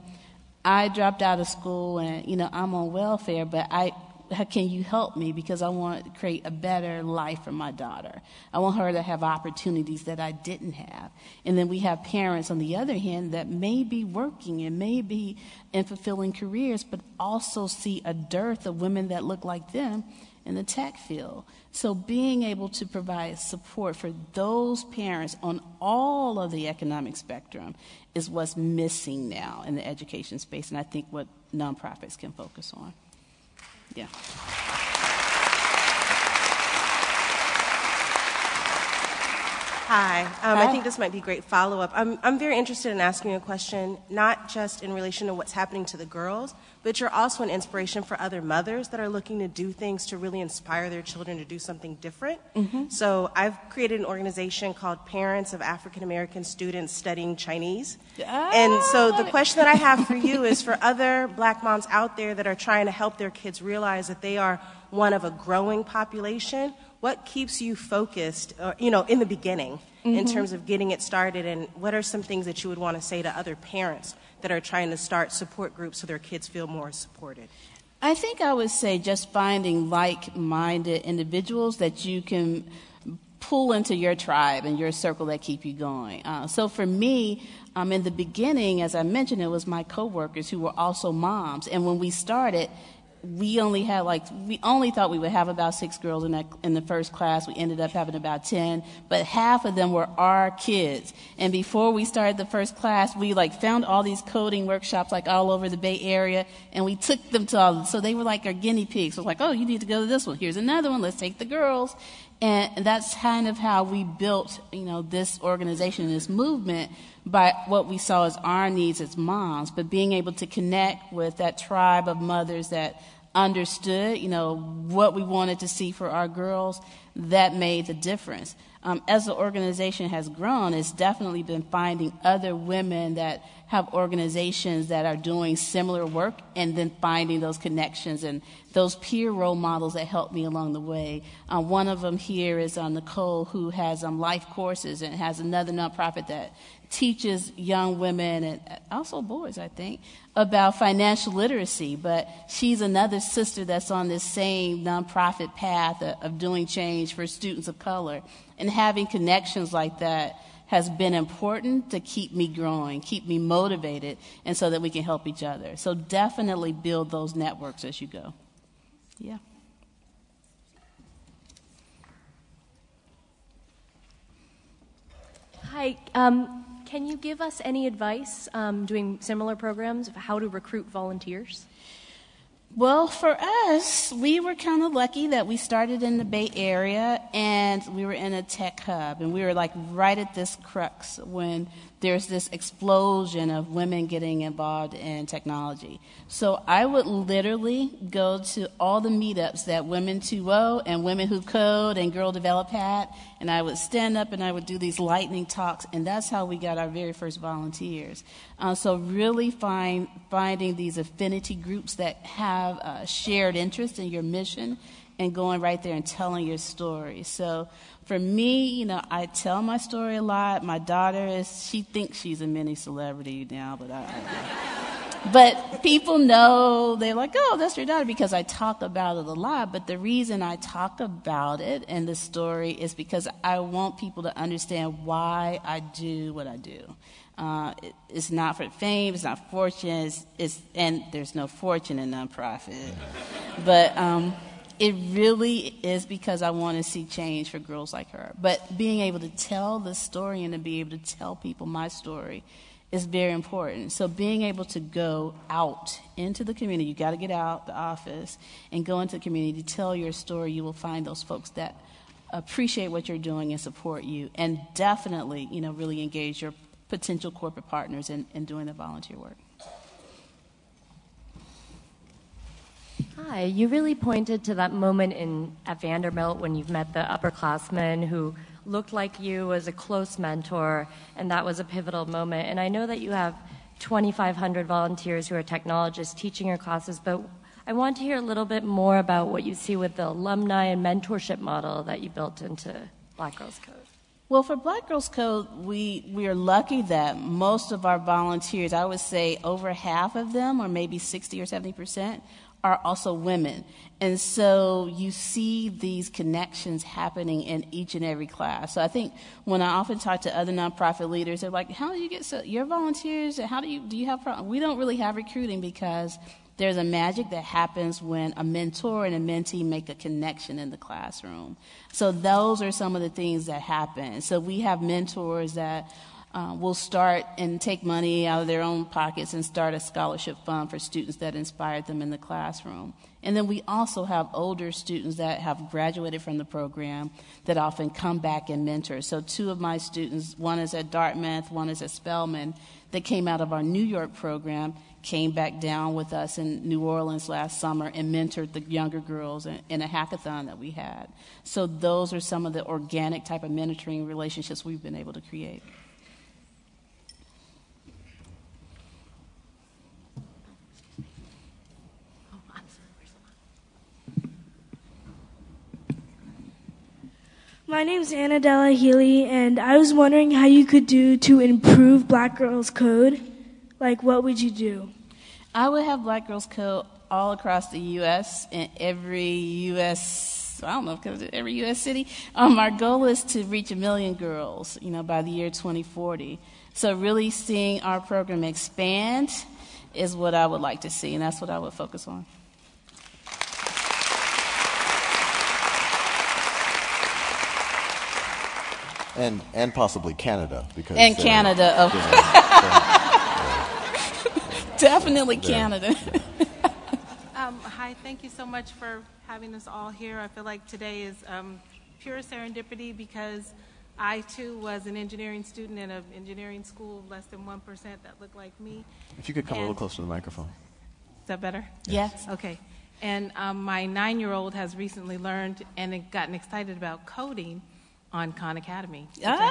I dropped out of school and, you know, I'm on welfare, but I, how can you help me, because I want to create a better life for my daughter. I want her to have opportunities that I didn't have. And then we have parents on the other hand that may be working and may be in fulfilling careers, but also see a dearth of women that look like them in the tech field. So being able to provide support for those parents on all of the economic spectrum is what's missing now in the education space, and I think what nonprofits can focus on. Yeah. Hi. Um, Hi. I think this might be a great follow-up. I'm, I'm very interested in asking you a question, not just in relation to what's happening to the girls, but you're also an inspiration for other mothers that are looking to do things to really inspire their children to do something different. Mm-hmm. So I've created an organization called Parents of African American Students Studying Chinese. Ah, and so the question that I have for you is for other black moms out there that are trying to help their kids realize that they are one of a growing population. What keeps you focused, uh, you know, in the beginning, mm-hmm. in terms of getting it started, and what are some things that you would want to say to other parents that are trying to start support groups so their kids feel more supported? I think I would say just finding like-minded individuals that you can pull into your tribe and your circle that keep you going. Uh, so for me, um, in the beginning, as I mentioned, it was my coworkers who were also moms, and when we started, we only had like, we only thought we would have about six girls in that, in the first class. We ended up having about ten, but half of them were our kids. And before we started the first class, we like found all these coding workshops like all over the Bay Area, and we took them to all, so they were like our guinea pigs. So it was like, oh, you need to go to this one. Here's another one. Let's take the girls. And that's kind of how we built, you know, this organization, this movement, by what we saw as our needs as moms, but being able to connect with that tribe of mothers that understood, you know, what we wanted to see for our girls, that made the difference. Um, as the organization has grown, it's definitely been finding other women that have organizations that are doing similar work, and then finding those connections and those peer role models that help me along the way. Uh, one of them here is uh, Nicole, who has um, life courses and has another nonprofit that teaches young women and also boys, I think, about financial literacy. But she's another sister that's on this same nonprofit path of, of doing change for students of color. And having connections like that has been important to keep me growing, keep me motivated, and so that we can help each other. So definitely build those networks as you go. Yeah. Hi. Um, can you give us any advice um, doing similar programs of how to recruit volunteers? Well, for us, we were kind of lucky that we started in the Bay Area, and we were in a tech hub, and we were like right at this crux when there's this explosion of women getting involved in technology. So I would literally go to all the meetups that Women two point oh and Women Who Code and Girl Develop had, and I would stand up and I would do these lightning talks, and that's how we got our very first volunteers. Uh, so really find, finding these affinity groups that have a shared interest in your mission, and going right there and telling your story. So for me, you know, I tell my story a lot. My daughter is, she thinks she's a mini celebrity now, but I, I but people know, they're like, oh, that's your daughter, because I talk about it a lot. But the reason I talk about it and the story is because I want people to understand why I do what I do. Uh, it, it's not for fame, it's not fortune, it's, it's, and there's no fortune in nonprofit. But um, it really is because I want to see change for girls like her. But being able to tell the story and to be able to tell people my story is very important. So being able to go out into the community, you got to get out the office and go into the community, tell your story. You will find those folks that appreciate what you're doing and support you, and definitely, you know, really engage your potential corporate partners in, in doing the volunteer work. Hi, you really pointed to that moment in at Vanderbilt when you've met the upperclassmen who looked like you as a close mentor, and that was a pivotal moment. And I know that you have twenty-five hundred volunteers who are technologists teaching your classes, but I want to hear a little bit more about what you see with the alumni and mentorship model that you built into Black Girls Code. Well, for Black Girls Code, we, we are lucky that most of our volunteers, I would say over half of them, or maybe sixty or seventy percent, are also women. And so you see these connections happening in each and every class. So I think when I often talk to other nonprofit leaders, they're like, how do you get so, your volunteers, how do you, do you have problems? We don't really have recruiting because there's a magic that happens when a mentor and a mentee make a connection in the classroom. So those are some of the things that happen. So we have mentors that uh, will start and take money out of their own pockets and start a scholarship fund for students that inspired them in the classroom. And then we also have older students that have graduated from the program that often come back and mentor. So two of my students, one is at Dartmouth, one is at Spelman, that came out of our New York program, came back down with us in New Orleans last summer and mentored the younger girls in, in a hackathon that we had. So those are some of the organic type of mentoring relationships we've been able to create. My name's Annadella Healy, and I was wondering how you could do to improve Black Girls Code. Like, what would you do? I would have Black Girls Code all across the U S in every U S, I don't know, because every U S city. Um, our goal is to reach a million girls, you know, by the year twenty forty. So really seeing our program expand is what I would like to see, and that's what I would focus on. And and possibly Canada, because and uh, Canada, oh. You know, so, definitely yeah. Canada. um, hi, thank you so much for having us all here. I feel like today is um, pure serendipity because I, too, was an engineering student in an engineering school, less than one percent that looked like me. If you could come and a little closer to the microphone. Is that better? Yes. Okay. And um, my nine-year-old has recently learned and had gotten excited about coding on Khan Academy. which I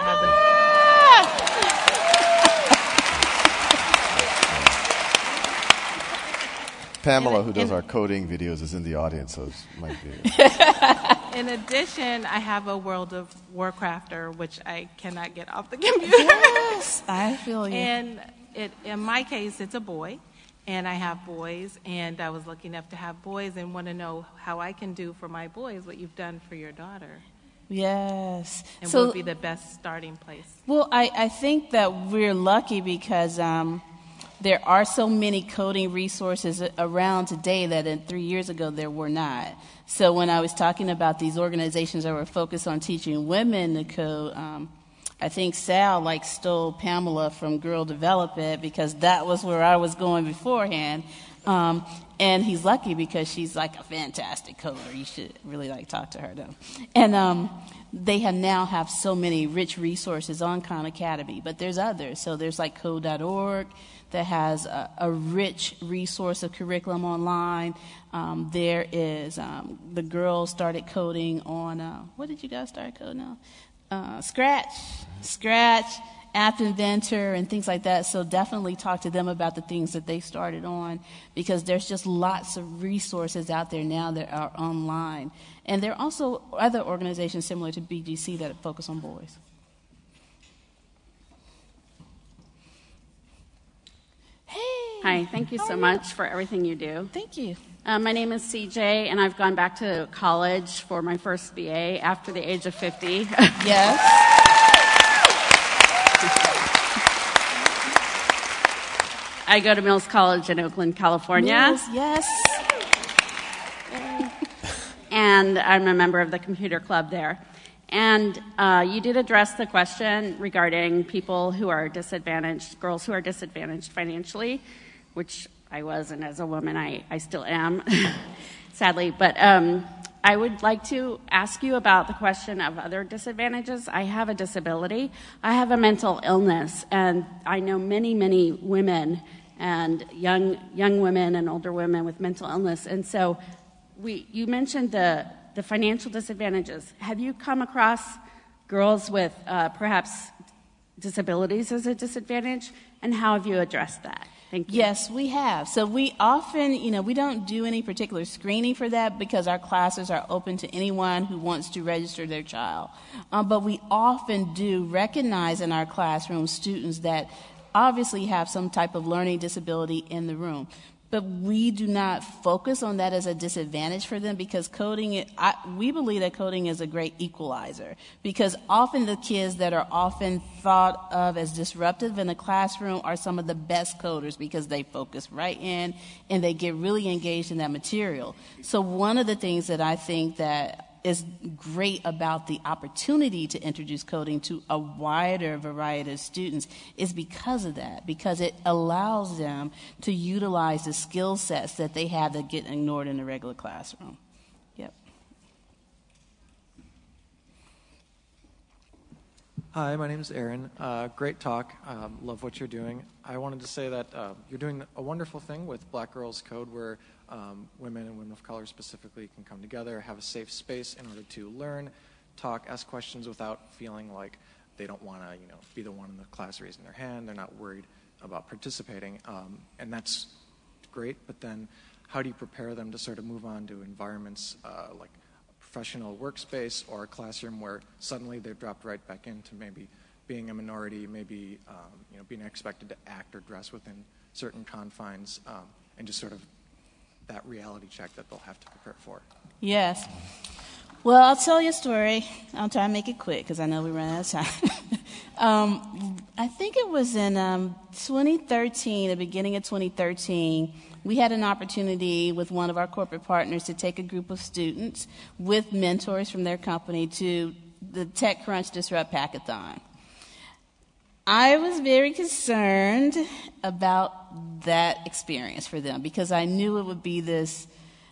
Pamela, who does our coding videos, is in the audience, so it might be. In addition, I have a World of Warcrafter, which I cannot get off the computer. Yes, I feel you. And it, in my case, it's a boy, and I have boys, and I was lucky enough to have boys and want to know how I can do for my boys what you've done for your daughter. Yes. And So- what would be the best starting place? Well, I, I think that we're lucky because um, there are so many coding resources around today that in three years ago there were not. So when I was talking about these organizations that were focused on teaching women to code, um, I think Sal like stole Pamela from Girl Develop It because that was where I was going beforehand. Um, and he's lucky because she's like a fantastic coder. You should really like talk to her though. And um, they have now have so many rich resources on Khan Academy, but there's others. So there's like code dot org that has a, a rich resource of curriculum online. Um, there is um, the girls started coding on uh, what did you guys start coding on? Uh, Scratch, Scratch, App Inventor, and things like that. So definitely talk to them about the things that they started on because there's just lots of resources out there now that are online. And there are also other organizations similar to B G C that focus on boys. Hey. Hi, thank you so much for everything you do. Thank you. Uh, my name is C J, and I've gone back to college for my first B A after the age of fifty. Yes. I go to Mills College in Oakland, California. Yes, yes. And I'm a member of the computer club there. And uh, you did address the question regarding people who are disadvantaged, girls who are disadvantaged financially, which I was, and as a woman, I, I still am, sadly. But um, I would like to ask you about the question of other disadvantages. I have a disability. I have a mental illness, and I know many, many women and young young women and older women with mental illness. And so we, you mentioned the, the financial disadvantages. Have you come across girls with uh, perhaps disabilities as a disadvantage, and how have you addressed that? Thank you. Yes, we have. So we often, you know, we don't do any particular screening for that because our classes are open to anyone who wants to register their child. Um, but we often do recognize in our classroom students that obviously have some type of learning disability in the room. But we do not focus on that as a disadvantage for them because coding, I, we believe that coding is a great equalizer because often the kids that are often thought of as disruptive in the classroom are some of the best coders because they focus right in and they get really engaged in that material. So one of the things that I think that is great about the opportunity to introduce coding to a wider variety of students is because of that, because it allows them to utilize the skill sets that they have that get ignored in the regular classroom. Yep. Hi, my name is Aaron. Uh, great talk. Um, love what you're doing. I wanted to say that uh, you're doing a wonderful thing with Black Girls Code where um, women and women of color specifically can come together, have a safe space in order to learn, talk, ask questions without feeling like they don't want to, you know, be the one in the class raising their hand. They're not worried about participating. Um, and that's great, but then how do you prepare them to sort of move on to environments uh, like professional workspace or a classroom where suddenly they're dropped right back into maybe being a minority, maybe um, you know, being expected to act or dress within certain confines, um, and just sort of that reality check that they'll have to prepare for. Yes. Well, I'll tell you a story. I'll try to make it quick because I know we ran out of time. um, I think it was in um, twenty thirteen, the beginning of twenty thirteen, we had an opportunity with one of our corporate partners to take a group of students with mentors from their company to the TechCrunch Disrupt Hackathon. I was very concerned about that experience for them because I knew it would be this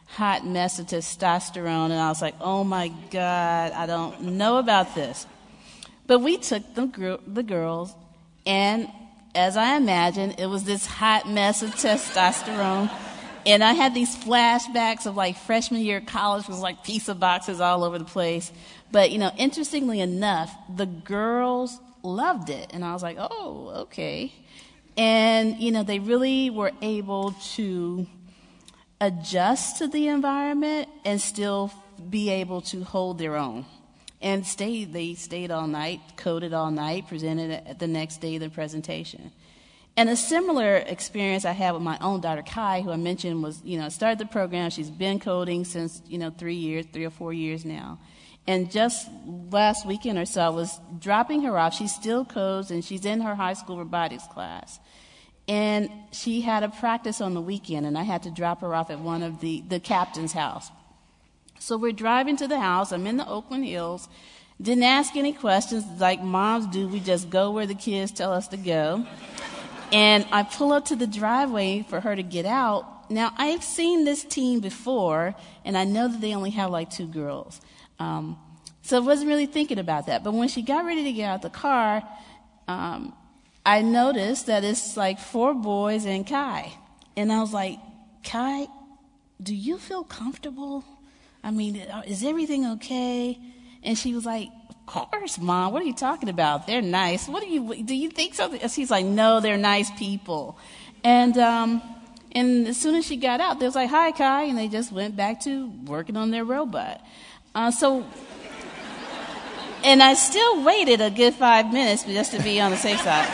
hot mess of testosterone, and I was like, oh my God, I don't know about this. But we took the, gr- the girls, and as I imagined, it was this hot mess of testosterone. And I had these flashbacks of like freshman year of college with like pizza boxes all over the place. But, you know, interestingly enough, the girls loved it. And I was like, oh, okay. And, you know, they really were able to adjust to the environment and still be able to hold their own. And stayed, they stayed all night, coded all night, presented it the next day the presentation. And a similar experience I had with my own daughter, Kai, who I mentioned was, you know, started the program. She's been coding since, you know, three years, three or four years now. And just last weekend or so, I was dropping her off. She still codes, and she's in her high school robotics class. And she had a practice on the weekend, and I had to drop her off at one of the, the captain's house. So we're driving to the house. I'm in the Oakland Hills. Didn't ask any questions like moms do. We just go where the kids tell us to go. And I pull up to the driveway for her to get out. Now, I've seen this team before, and I know that they only have like two girls. Um, so I wasn't really thinking about that. But when she got ready to get out the car, um, I noticed that it's like four boys and Kai. And I was like, Kai, do you feel comfortable? I mean, is everything okay? And she was like, of course, Mom. What are you talking about? They're nice. What do you, do you think so? She's like, no, they're nice people. And, um, and as soon as she got out, they was like, hi, Kai. And they just went back to working on their robot. Uh, so, and I still waited a good five minutes just to be on the safe side.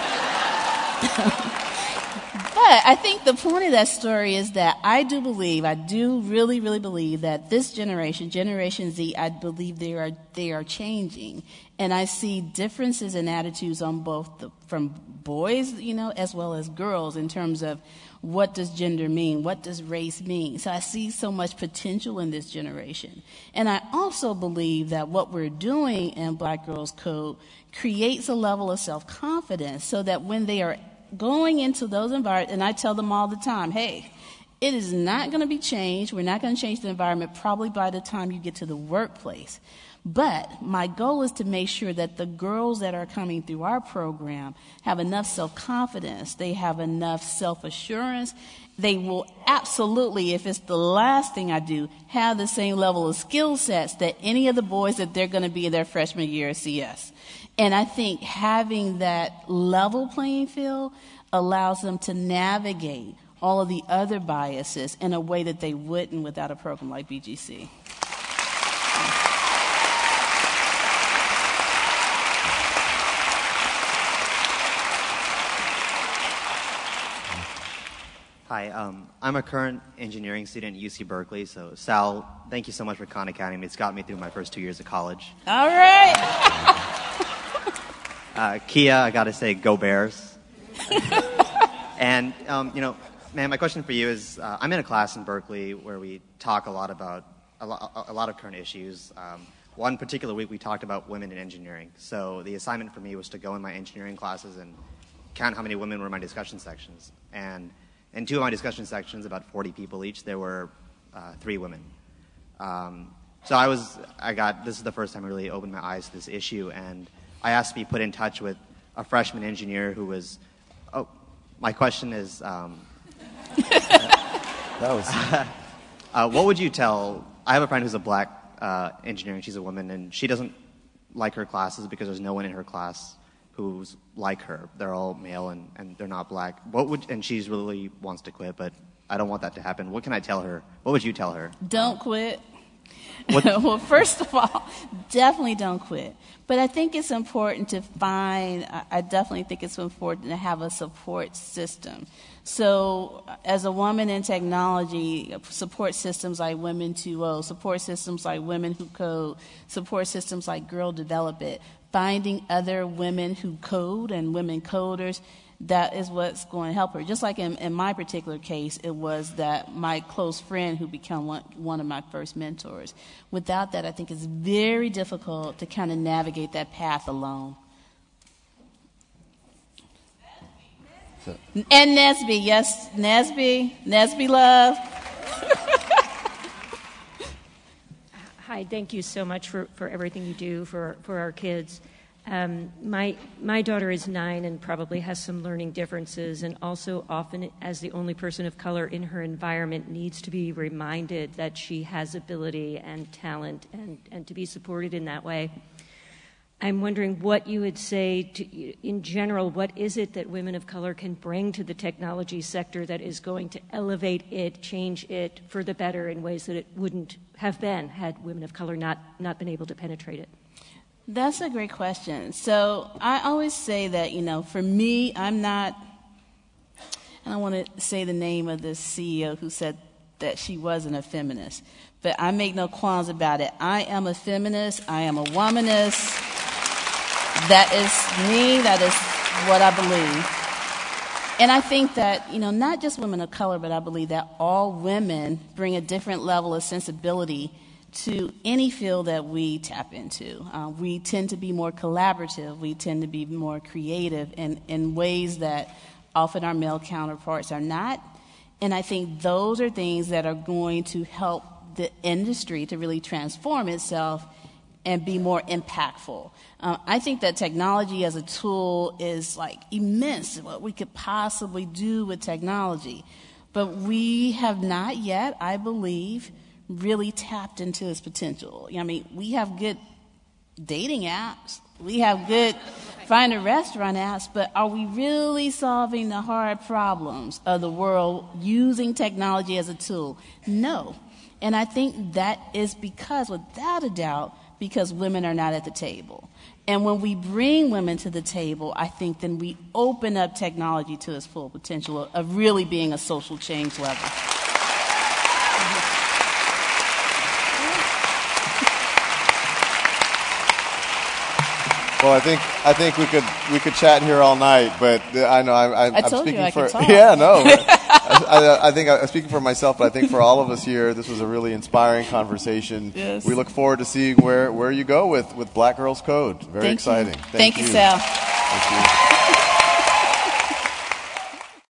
But I think the point of that story is that I do believe, I do really, really believe that this generation, Generation Z, I believe they are they are changing. And I see differences in attitudes on both the, from boys, you know, as well as girls in terms of what does gender mean, what does race mean. So I see so much potential in this generation. And I also believe that what we're doing in Black Girls Code creates a level of self-confidence so that when they are going into those environments, and I tell them all the time, hey, it is not going to be changed. We're not going to change the environment probably by the time you get to the workplace. But my goal is to make sure that the girls that are coming through our program have enough self-confidence, they have enough self-assurance. They will absolutely, if it's the last thing I do, have the same level of skill sets that any of the boys that they're going to be in their freshman year at C S. And I think having that level playing field allows them to navigate all of the other biases in a way that they wouldn't without a program like B G C. Hi, um, I'm a current engineering student at U C Berkeley. So, Sal, thank you so much for Khan Academy. It's got me through my first two years of college. All right. uh, Kia, I got to say, go Bears. And, um, you know, man, my question for you is, uh, I'm in a class in Berkeley where we talk a lot about a, lo- a lot of current issues. Um, one particular week, we talked about women in engineering. So the assignment for me was to go in my engineering classes and count how many women were in my discussion sections. And in two of my discussion sections, about forty people each, there were uh, three women. Um, so I was, I got, this is the first time I really opened my eyes to this issue, and I asked to be put in touch with a freshman engineer who was, oh, my question is, um, that was, uh, what would you tell, I have a friend who's a black uh, engineer, and she's a woman, and she doesn't like her classes because there's no one in her class who's like her. They're all male and, and they're not black. What would, and she's really wants to quit, but I don't want that to happen. What can I tell her? What would you tell her? Don't quit. Well, first of all, definitely don't quit. But I think it's important to find, I definitely think it's important to have a support system. So as a woman in technology, support systems like Women two oh, support systems like Women Who Code, support systems like Girl Develop It, finding other women who code and women coders, that is what's going to help her. Just like in, in my particular case, it was that my close friend who became one, one of my first mentors. Without that, I think it's very difficult to kind of navigate that path alone. So. And Nesby, yes, Nesby, Nesby love. Hi, thank you so much for, for everything you do for, for our kids. Um, my my daughter is nine and probably has some learning differences, and also often, as the only person of color in her environment, needs to be reminded that she has ability and talent, and, and to be supported in that way. I'm wondering what you would say to, in general, what is it that women of color can bring to the technology sector that is going to elevate it, change it for the better in ways that it wouldn't have been had women of color not, not been able to penetrate it? That's a great question. So I always say that, you know, for me, I'm not, I don't want to say the name of the C E O who said that she wasn't a feminist, but I make no qualms about it. I am a feminist. I am a womanist. That is me. That is what I believe. And I think that, you know, not just women of color, but I believe that all women bring a different level of sensibility to any field that we tap into. Uh, we tend to be more collaborative. We tend to be more creative in, in ways that often our male counterparts are not. And I think those are things that are going to help the industry to really transform itself and be more impactful. Uh, I think that technology as a tool is like immense, what we could possibly do with technology. But we have not yet, I believe, really tapped into its potential. I mean, we have good dating apps. We have good find a restaurant apps, but are we really solving the hard problems of the world using technology as a tool? No. And I think that is because, without a doubt, because women are not at the table. And when we bring women to the table, I think then we open up technology to its full potential of really being a social change lever. Well, I think I think we could we could chat here all night, but I know I'm, I'm, I told I'm speaking you I for could talk. yeah no. I, I, I think I'm speaking for myself, but I think for all of us here, this was a really inspiring conversation. Yes. We look forward to seeing where, where you go with, with Black Girls Code. Very Thank exciting. You. Thank, Thank you, you, Sal. Thank you.